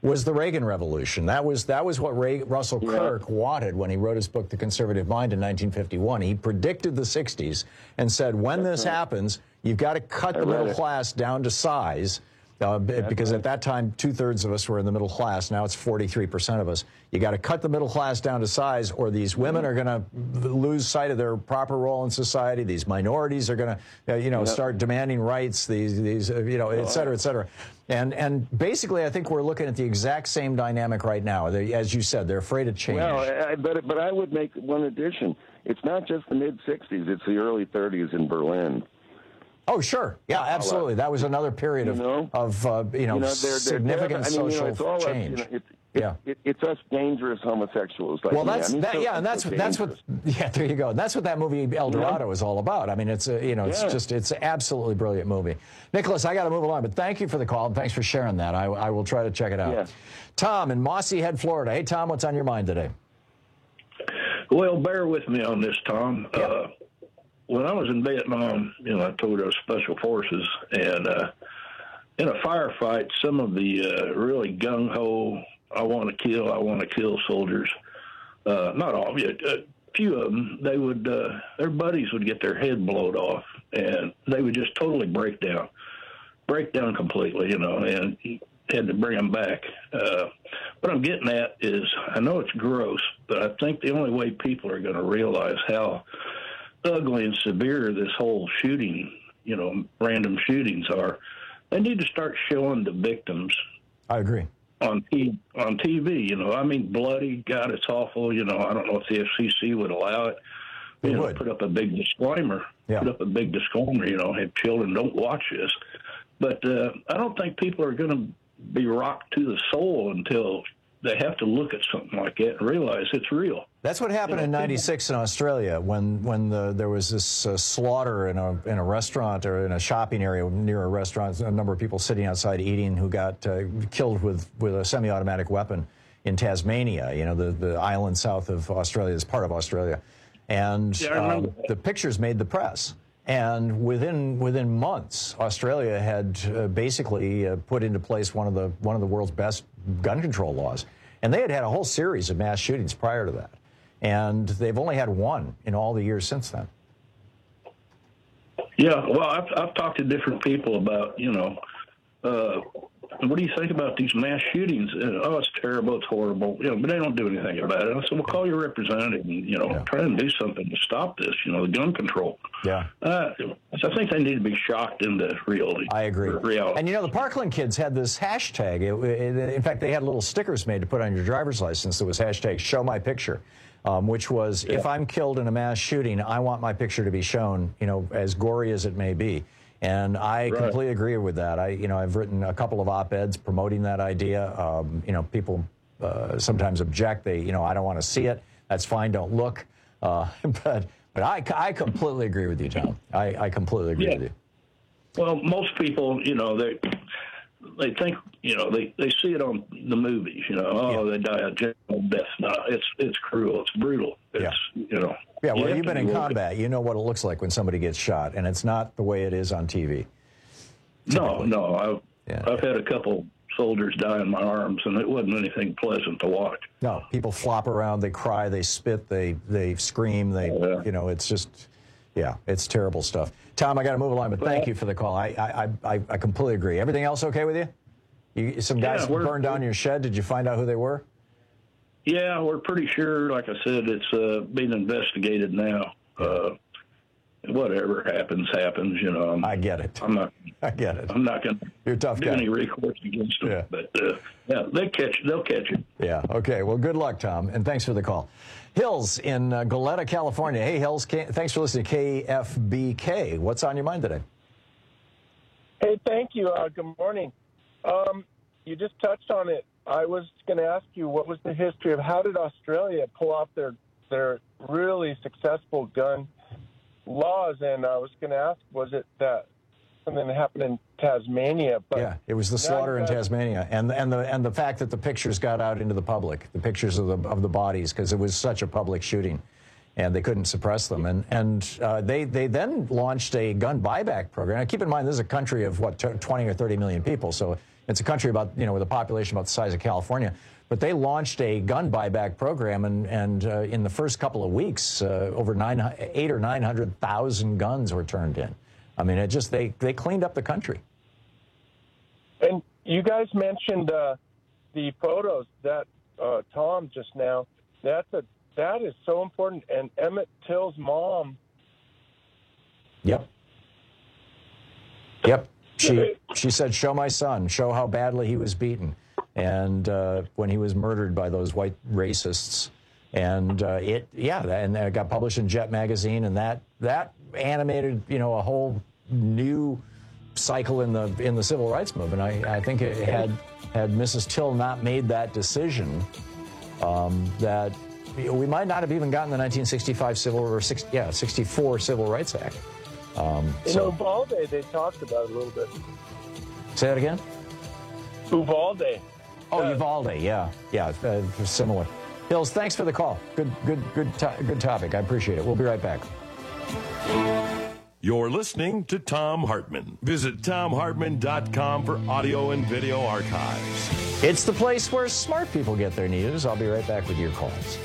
was the Reagan Revolution. That was that was what Ray, Russell yeah. Kirk wanted when he wrote his book, The Conservative Mind, in nineteen fifty-one. He predicted the sixties and said, when this happens, you've got to cut the middle class down to size, uh, because at that time, two-thirds of us were in the middle class. Now it's forty-three percent of us. You got to cut the middle class down to size, or these women are going to lose sight of their proper role in society. These minorities are going to, uh, you know, yep. start demanding rights. These, these, uh, you know, et cetera, et cetera. And and basically, I think we're looking at the exact same dynamic right now. They, as you said, they're afraid of change. Well, I, but but I would make one addition. It's not just the mid sixties; it's the early thirties in Berlin. Oh, sure. Yeah, absolutely. That was another period of, you know, of uh, you know, you know they're, they're significant social I mean, you know, it's all change. Us, you know, it's, yeah, it, it's us dangerous homosexuals. Like well, that's I mean, that, so, yeah, and that's so that's what yeah. There you go. That's what that movie El Dorado yeah. is all about. I mean, it's a, you know, it's yeah. just it's an absolutely brilliant movie. Nicholas, I got to move along, but thank you for the call and thanks for sharing that. I, I will try to check it out. Yeah. Tom in Mossy Head, Florida. Hey, Tom, what's on your mind today? Well, bear with me on this, Tom. Yeah. Uh, when I was in Vietnam, you know, I told you I was Special Forces, and uh, in a firefight, some of the uh, really gung-ho, I want to kill, I want to kill soldiers, uh, not all, a few of them, they would, uh, their buddies would get their head blowed off, and they would just totally break down, break down completely, you know, and he had to bring them back. Uh, what I'm getting at is, I know it's gross, but I think the only way people are going to realize how ugly and severe this whole shooting, you know, random shootings are, they need to start showing the victims. I agree. On T- on T V, you know, I mean, bloody, God, it's awful. You know, I don't know if the F C C would allow it. They you would. know, put up a big disclaimer. Yeah. Put up a big disclaimer, you know, have children, don't watch this. But uh, I don't think people are going to be rocked to the soul until they have to look at something like that and realize it's real. That's what happened you know, in ninety-six in Australia when when the, there was this uh, slaughter in a in a restaurant or in a shopping area near a restaurant. A number of people sitting outside eating who got uh, killed with with a semi-automatic weapon in Tasmania. You know, the the island south of Australia is part of Australia, and yeah, um, the pictures made the press. And within within months, Australia had uh, basically uh, put into place one of the one of the world's best gun control laws, and they had had a whole series of mass shootings prior to that, and they've only had one in all the years since then. Yeah, well, I've I've talked to different people about you know, uh, what do you think about these mass shootings? And, oh, it's terrible, it's horrible, you know, but they don't do anything about it. I said, well, call your representative and you know, yeah. try and do something to stop this. You know, the gun control. Yeah. Uh, so I think they need to be shocked into reality. I agree. Reality. And you know, the Parkland kids had this hashtag. It, it, in fact, they had little stickers made to put on your driver's license that was hashtag Show My Picture, um, which was yeah. if I'm killed in a mass shooting, I want my picture to be shown. You know, as gory as it may be. And I right. completely agree with that. I, you know, I've written a couple of op-eds promoting that idea. Um, you know, people uh, sometimes object. They, you know, I don't want to see it. That's fine. Don't look. Uh, but. But I, I completely agree with you, Tom. I, I completely agree yeah. with you. Well, most people, you know, they they think, you know, they, they see it on the movies, you know, oh, yeah. they die a general death. No, it's it's cruel. It's brutal. It's, yeah. you know. Yeah, well, you you've been in combat. You know what it looks like when somebody gets shot, and it's not the way it is on T V. No, no. I've, yeah. I've had a couple soldiers die in my arms, and it wasn't anything pleasant to watch. No, people flop around, they cry, they spit, they they scream, they, yeah. you know, it's just, yeah, it's terrible stuff. Tom, I got to move along, but thank you for the call. I I, I, I completely agree. Everything else okay with you? you some guys yeah, burned down your shed. Did you find out who they were? Yeah, we're pretty sure. Like I said, it's uh, being investigated now. Uh, whatever happens, happens. You know. I'm, I get it. I'm not. I get it. I'm not going to. You're a tough do guy. Any recourse against them. Yeah. But uh, yeah, they catch. They'll catch it. Yeah. Okay. Well, good luck, Tom, and thanks for the call. Hills in uh, Goleta, California. Hey, Hills. K- thanks for listening to K F B K. What's on your mind today? Hey, thank you. Uh, good morning. Um, you just touched on it. I was going to ask you, what was the history of how did Australia pull off their their really successful gun laws? And I was going to ask, was it that something that happened in Tasmania? But yeah, it was the slaughter in Tasmania, and and the and the fact that the pictures got out into the public, the pictures of the of the bodies, because it was such a public shooting, and they couldn't suppress them. And and uh, they they then launched a gun buyback program. Now, keep in mind, this is a country of what twenty or thirty million people, so It's a country about, you know, with a population about the size of California. But they launched a gun buyback program, and, and uh, in the first couple of weeks, uh, over nine, eight or nine hundred thousand guns were turned in. I mean, it just they they cleaned up the country. And you guys mentioned uh, the photos that uh, Tom just now. That's a that is so important. And Emmett Till's mom. Yep. Yep. She she said, "Show my son. Show how badly he was beaten." And uh, when he was murdered by those white racists, and uh, it, yeah, and it got published in Jet magazine, and that that animated, you know, a whole new cycle in the in the civil rights movement. I, I think it had had Missus Till not made that decision, um, that we might not have even gotten the nineteen sixty-five civil or six, yeah sixty-four Civil Rights Act. Um, In so, Uvalde, they talked about it a little bit. say that again. Uvalde. Oh, Uvalde, yeah, yeah, uh, similar. Hills, thanks for the call. Good, good, good, to- good topic. I appreciate it. We'll be right back. You're listening to Thom Hartmann. Visit thom hartmann dot com for audio and video archives. It's the place where smart people get their news. I'll be right back with your calls.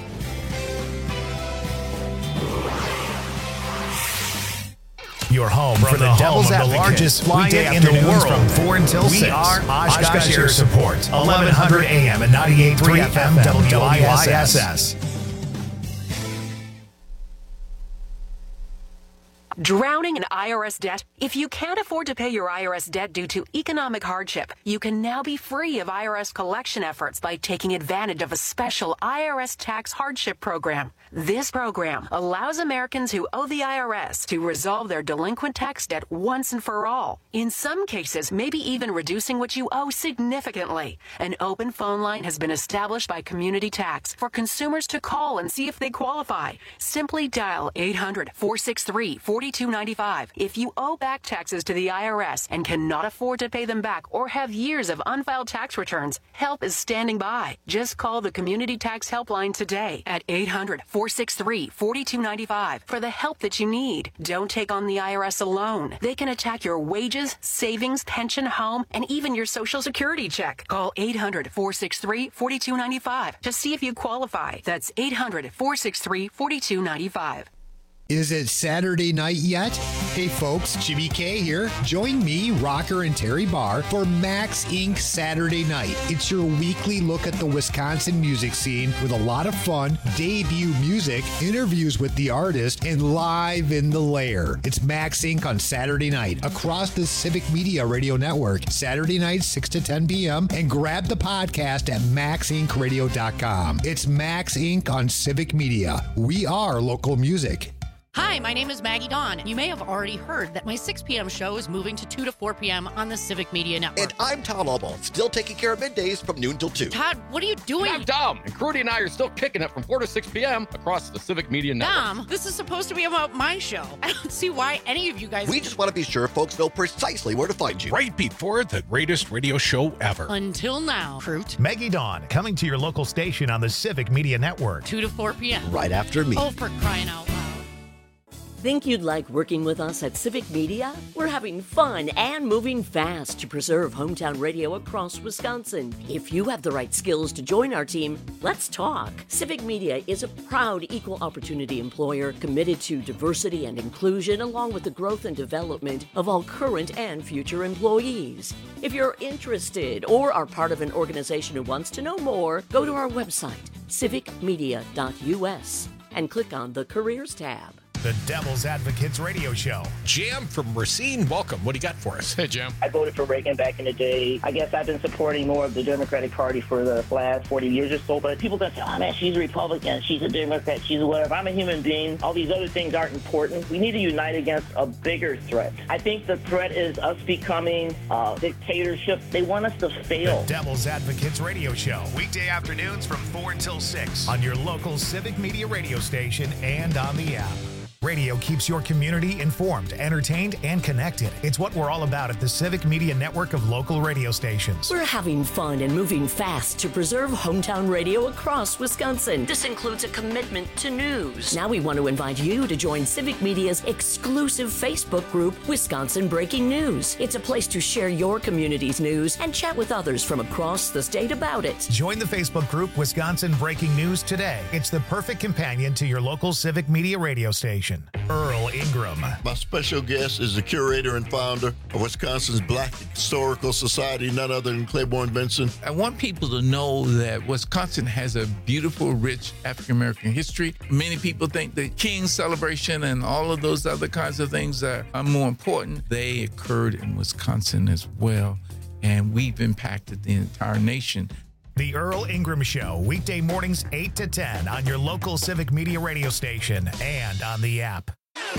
Your home for the Devil's Advocate, the largest fly-in in the world from four until six. We are Oshkosh Air Support, eleven hundred A M and ninety-eight point three F M W I S S. Drowning in I R S debt? If you can't afford to pay your I R S debt due to economic hardship, you can now be free of I R S collection efforts by taking advantage of a special I R S tax hardship program. This program allows Americans who owe the I R S to resolve their delinquent tax debt once and for all. In some cases, maybe even reducing what you owe significantly. An open phone line has been established by Community Tax for consumers to call and see if they qualify. Simply dial eight hundred, four six three, four two nine five. If you owe back taxes to the I R S and cannot afford to pay them back or have years of unfiled tax returns, help is standing by. Just call the Community Tax Helpline today at eight hundred, four six three, four two nine five for the help that you need. Don't take on the I R S alone. They can attack your wages, savings, pension, home, and even your Social Security check. Call eight hundred, four six three, four two nine five to see if you qualify. That's eight hundred, four six three, four two nine five. Is it Saturday night yet? Hey folks, Jimmy K here. Join me, Rocker, and Terry Barr for Max Incorporated Saturday Night. It's your weekly look at the Wisconsin music scene with a lot of fun, debut music, interviews with the artist, and live in the lair. It's Max Incorporated on Saturday night across the Civic Media Radio Network, Saturday night, six to ten p.m., and grab the podcast at max inc radio dot com. It's Max Incorporated on Civic Media. We are local music. Hi, my name is Maggie Dawn. You may have already heard that my six p.m. show is moving to two to four p.m. on the Civic Media Network. And I'm Todd Albaugh, still taking care of middays from noon till two. Todd, what are you doing? I'm Dom, and Crudy and I are still kicking it from four to six p.m. across the Civic Media Network. Dom, this is supposed to be about my show. I don't see why any of you guys... We just want to be sure folks know precisely where to find you. Right before the greatest radio show ever. Until now, Fruit. Maggie Dawn, coming to your local station on the Civic Media Network. two to four p.m. Right after me. Oh, for crying out loud. Think you'd like working with us at Civic Media? We're having fun and moving fast to preserve hometown radio across Wisconsin. If you have the right skills to join our team, let's talk. Civic Media is a proud equal opportunity employer committed to diversity and inclusion along with the growth and development of all current and future employees. If you're interested or are part of an organization who wants to know more, go to our website, civic media dot u s, and click on the Careers tab. The Devil's Advocates Radio Show. Jam from Racine, welcome. What do you got for us? Hey, Jam. I voted for Reagan back in the day. I guess I've been supporting more of the Democratic Party for the last forty years or so, but people don't say, oh man, she's a Republican, she's a Democrat, she's a whatever. I'm a human being. All these other things aren't important. We need to unite against a bigger threat. I think the threat is us becoming a dictatorship. They want us to fail. The Devil's Advocates Radio Show. Weekday afternoons from four until six on your local Civic Media radio station and on the app. Radio keeps your community informed, entertained, and connected. It's what we're all about at the Civic Media Network of local radio stations. We're having fun and moving fast to preserve hometown radio across Wisconsin. This includes a commitment to news. Now we want to invite you to join Civic Media's exclusive Facebook group, Wisconsin Breaking News. It's a place to share your community's news and chat with others from across the state about it. Join the Facebook group Wisconsin Breaking News today. It's the perfect companion to your local Civic Media radio station. Earl Ingram. My special guest is the curator and founder of Wisconsin's Black Historical Society, none other than Claiborne Benson. I want people to know that Wisconsin has a beautiful, rich African-American history. Many people think the King celebration and all of those other kinds of things are, are more important. They occurred in Wisconsin as well, and we've impacted the entire nation. The Earl Ingram Show, weekday mornings eight to ten on your local Civic Media radio station and on the app.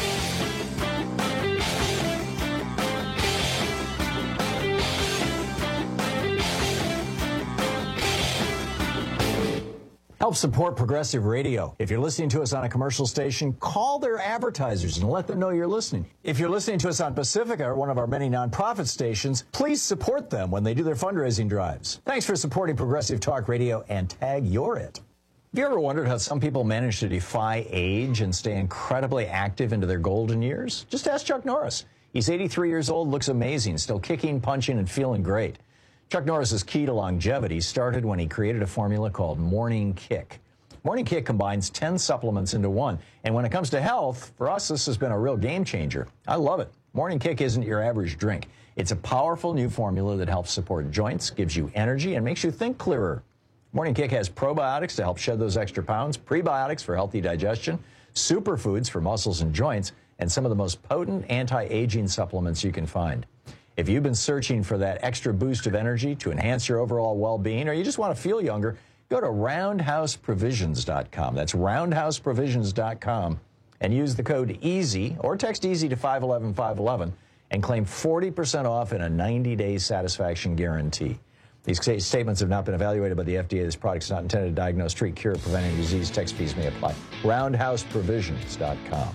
Help support Progressive Radio. If you're listening to us on a commercial station, call their advertisers and let them know you're listening. If you're listening to us on Pacifica, or one of our many nonprofit stations, please support them when they do their fundraising drives. Thanks for supporting Progressive Talk Radio, and tag you're it. Have you ever wondered how some people manage to defy age and stay incredibly active into their golden years? Just ask Chuck Norris. He's eighty-three years old, looks amazing, still kicking, punching, and feeling great. Chuck Norris's key to longevity started when he created a formula called Morning Kick. Morning Kick combines ten supplements into one. And when it comes to health, for us, this has been a real game changer. I love it. Morning Kick isn't your average drink. It's a powerful new formula that helps support joints, gives you energy, and makes you think clearer. Morning Kick has probiotics to help shed those extra pounds, prebiotics for healthy digestion, superfoods for muscles and joints, and some of the most potent anti-aging supplements you can find. If you've been searching for that extra boost of energy to enhance your overall well-being, or you just want to feel younger, go to roundhouse provisions dot com. That's roundhouse provisions dot com, and use the code EASY or text EASY to five one one five one one and claim forty percent off and a ninety-day satisfaction guarantee. These statements have not been evaluated by the F D A. This product is not intended to diagnose, treat, cure, or prevent any disease. Text fees may apply. roundhouse provisions dot com.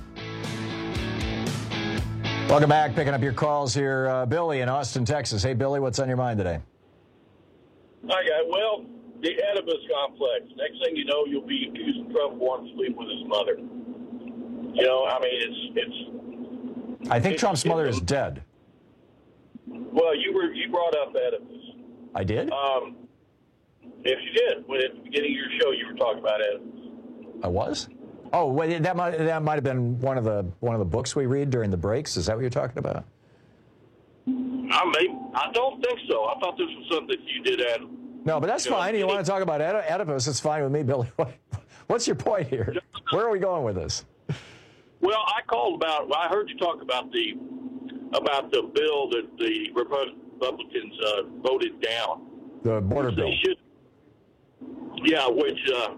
Welcome back. Picking up your calls here. Uh, Billy in Austin, Texas. Hey, Billy, what's on your mind today? Hi, guy. Well, the Oedipus complex. Next thing you know, you'll be accusing Trump of wanting to sleep with his mother. You know, I mean, it's... it's. I think it's, Trump's it's, mother it's, is dead. Well, you were you brought up Oedipus. I did? Um, if you did. When at the beginning of your show, you were talking about Oedipus. I was? Oh, well, that might that might have been one of the one of the books we read during the breaks. Is that what you're talking about? I may, I don't think so. I thought this was something that you did, Adam. No, but that's you fine. Know, you want to talk about Oedipus? It's fine with me, Billy. What's your point here? Where are we going with this? Well, I called about. I heard you talk about the about the bill that the Republicans uh, voted down. The border bill. Should, yeah, which. Uh,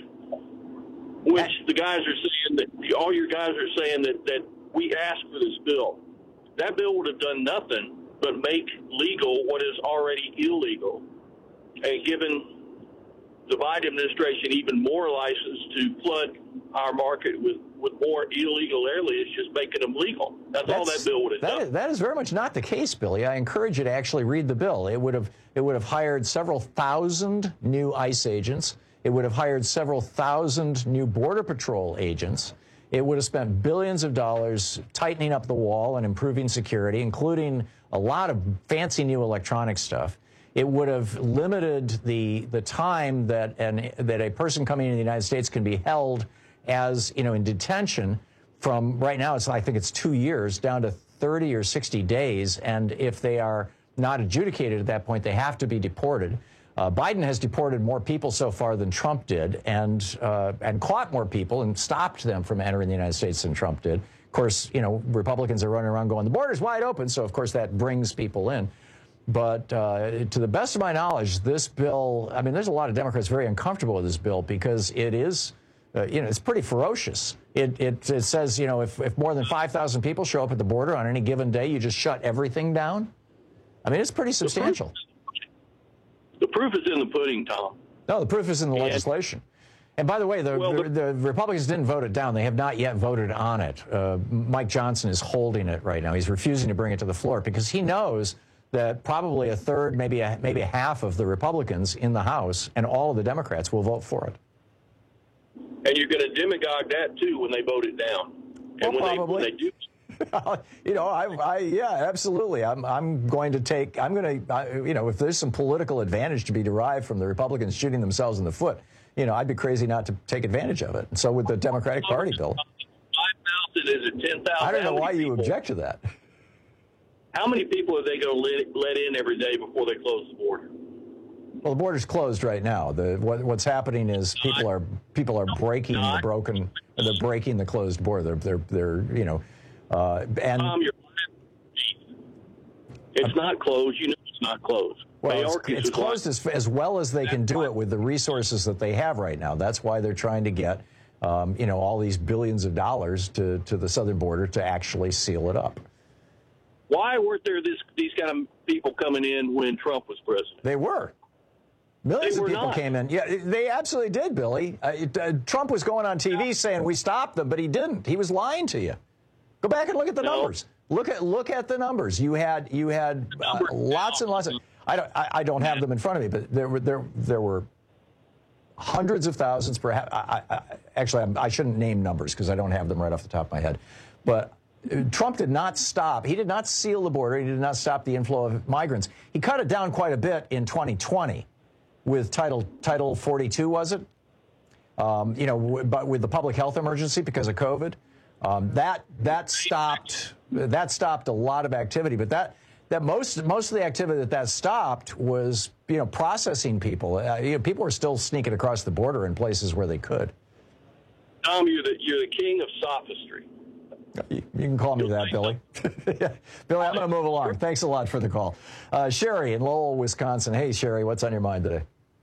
Which the guys are saying that all your guys are saying that, that we asked for this bill. That bill would have done nothing but make legal what is already illegal, and given the Biden administration even more license to flood our market with, with more illegal aliens, just making them legal. That's, That's all that bill would have that done. Is, that is very much not the case, Billy. I encourage you to actually read the bill. It would have it would have hired several thousand new ICE agents. It would have hired several thousand new Border Patrol agents. It would have spent billions of dollars tightening up the wall and improving security, including a lot of fancy new electronic stuff. It would have limited the the time that an that a person coming into the United States can be held as, you know, in detention from right now, it's I think it's two years down to thirty or sixty days. And if they are not adjudicated at that point, they have to be deported. Uh, Biden has deported more people so far than Trump did, and uh, and caught more people and stopped them from entering the United States than Trump did. Of course, you know, Republicans are running around going, the border's wide open, so of course that brings people in. But uh, to the best of my knowledge, this bill, I mean, there's a lot of Democrats very uncomfortable with this bill because it is, uh, you know, it's pretty ferocious. It, it, it says, you know, if, if more than five thousand people show up at the border on any given day, you just shut everything down. I mean, it's pretty substantial. The proof is in the pudding, Tom. No, the proof is in the legislation. And by the way, the, well, the, the Republicans didn't vote it down. They have not yet voted on it. Uh, Mike Johnson is holding it right now. He's refusing to bring it to the floor because he knows that probably a third, maybe a, maybe a half of the Republicans in the House and all of the Democrats will vote for it. And you're going to demagogue that, too, when they vote it down. And well, when, probably. They, when they do... You know, I, I, yeah, absolutely. I'm, I'm going to take, I'm going to, you know, if there's some political advantage to be derived from the Republicans shooting themselves in the foot, you know, I'd be crazy not to take advantage of it. And so with the Democratic Party bill. five thousand, is it ten thousand? I don't know why you object to that. How many people are they going to let, let in every day before they close the border? Well, the border's closed right now. The, what, what's happening is people are people are breaking the broken, they're breaking the closed border. They're, they're, they're you know, uh, and Tom, you're, it's not closed. You know, it's not closed. Well, it's, it's closed as, as well as they can do it with the resources that they have right now. That's why they're trying to get, um, you know, all these billions of dollars to, to the southern border to actually seal it up. Why weren't there this, these kind of people coming in when Trump was president? They were. Millions they of were people not. came in. Yeah, they absolutely did, Billy. Uh, it, uh, Trump was going on T V saying we stopped them, but he didn't. He was lying to you. Go back and look at the no. numbers. Look at look at the numbers. You had you had uh, lots and lots of. I don't I, I don't have them in front of me, but there were there there were hundreds of thousands, perhaps. I, I, actually, I'm, I shouldn't name numbers because I don't have them right off the top of my head. But Trump did not stop. He did not seal the border. He did not stop the inflow of migrants. He cut it down quite a bit in twenty twenty with Title Title forty-two, was it? Um, you know, but with the public health emergency because of COVID. Um, that that stopped that stopped a lot of activity, but that that most most of the activity that that stopped was you know processing people. Uh, you know, people were still sneaking across the border in places where they could. Tom, you're the you're the king of sophistry. You, you can call me that, Billy. yeah. Billy, I'm going to move along. Thanks a lot for the call, uh, Sherry in Lowell, Wisconsin. Hey, Sherry, what's on your mind today?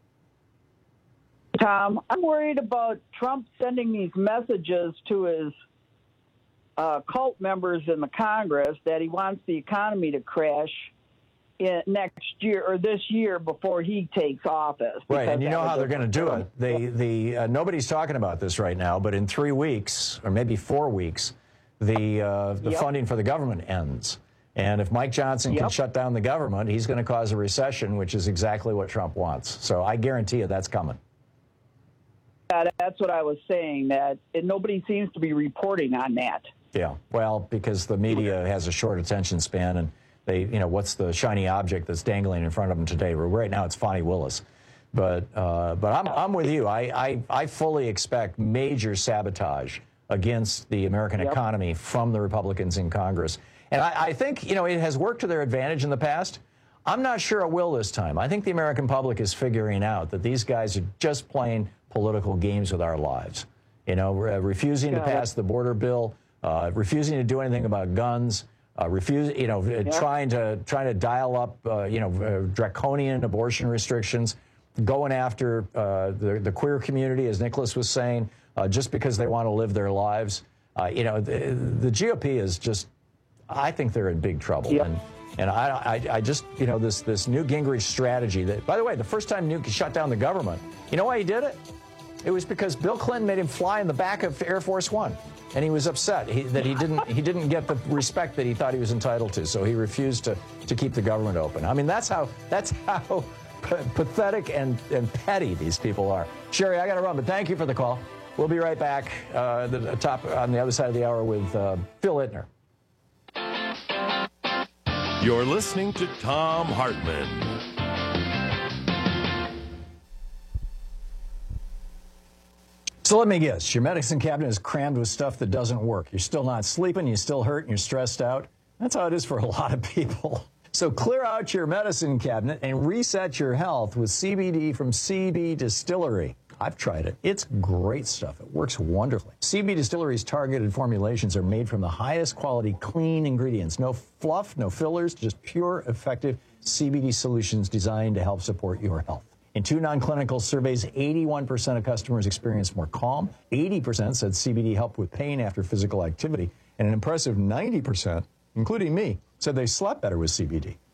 Tom, I'm worried about Trump sending these messages to his Uh, cult members in the Congress that he wants the economy to crash in next year or this year before he takes office. Right, and you know how they're going to do it. They, the uh, nobody's talking about this right now, but in three weeks or maybe four weeks, the uh, the yep. funding for the government ends. And if Mike Johnson yep. can shut down the government, he's going to cause a recession, which is exactly what Trump wants. So I guarantee you that's coming. Yeah, that's what I was saying. That and nobody seems to be reporting on that. Yeah, well, because the media has a short attention span, and they, you know, what's the shiny object that's dangling in front of them today? Right now, it's Fani Willis, but uh, but I'm I'm with you. I, I I fully expect major sabotage against the American yep. economy from the Republicans in Congress, and I, I think you know it has worked to their advantage in the past. I'm not sure it will this time. I think the American public is figuring out that these guys are just playing political games with our lives. You know, re- refusing to pass the border bill. Uh, refusing to do anything about guns, uh, refuse, you know, yeah. trying to trying to dial up, uh, you know, uh, draconian abortion restrictions, going after uh, the the queer community, as Nicholas was saying, uh, just because they want to live their lives. Uh, you know, the, the G O P is just, I think they're in big trouble. Yep. And and I, I I just, you know, this this Newt Gingrich strategy that, by the way, the first time Newt shut down the government, you know why he did it? It was because Bill Clinton made him fly in the back of Air Force One. And he was upset he, that he didn't he didn't get the respect that he thought he was entitled to, so he refused to, to keep the government open. I mean, that's how that's how p- pathetic and, and petty these people are. Sherry, I got to run, but thank you for the call. We'll be right back uh, the top on the other side of the hour with uh, Phil Ittner. You're listening to Thom Hartmann. So let me guess, your medicine cabinet is crammed with stuff that doesn't work. You're still not sleeping, you're still hurt, and you're stressed out. That's how it is for a lot of people. So clear out your medicine cabinet and reset your health with C B D from C B Distillery. I've tried it. It's great stuff. It works wonderfully. C B Distillery's targeted formulations are made from the highest quality, clean ingredients. No fluff, no fillers, just pure, effective C B D solutions designed to help support your health. In two non-clinical surveys, eighty-one percent of customers experienced more calm. eighty percent said C B D helped with pain after physical activity. And an impressive ninety percent, including me, said they slept better with C B D.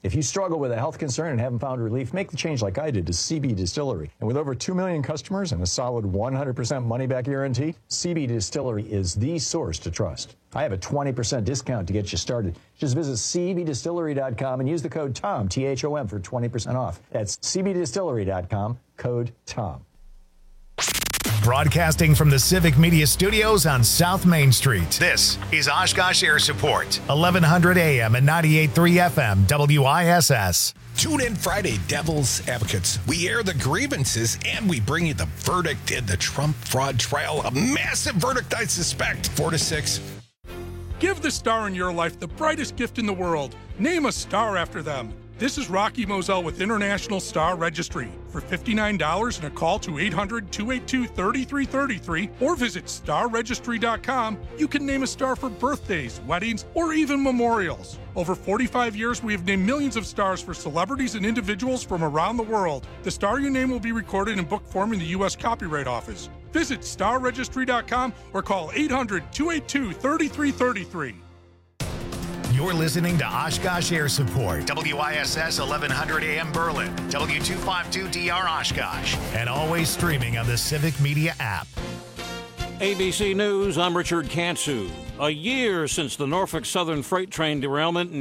If you struggle with a health concern and haven't found relief, make the change like I did to C B Distillery. And with over two million customers and a solid one hundred percent money-back guarantee, C B Distillery is the source to trust. I have a twenty percent discount to get you started. Just visit C B distillery dot com and use the code TOM, T H O M, for twenty percent off. That's C B distillery dot com, code TOM. Broadcasting from the Civic Media Studios on South Main Street. This is Oshkosh Air Support, eleven hundred A M and ninety-eight point three F M, W I S S. Tune in Friday, Devil's Advocates. We air the grievances and we bring you the verdict in the Trump fraud trial. A massive verdict, I suspect. Four to six. Give the star in your life the brightest gift in the world. Name a star after them. This is Rocky Moselle with International Star Registry. For fifty-nine dollars and a call to eight hundred, two eight two, three three three three or visit star registry dot com, you can name a star for birthdays, weddings, or even memorials. Over forty-five years, we have named millions of stars for celebrities and individuals from around the world. The star you name will be recorded in book form in the U S Copyright Office. Visit star registry dot com or call eight hundred, two eight two, three three three three. You're listening to Oshkosh Air Support, W I S S eleven hundred A M Berlin, W two fifty-two D R Oshkosh, and always streaming on the Civic Media app. A B C News, I'm Richard Kantsu. A year since the Norfolk Southern freight train derailment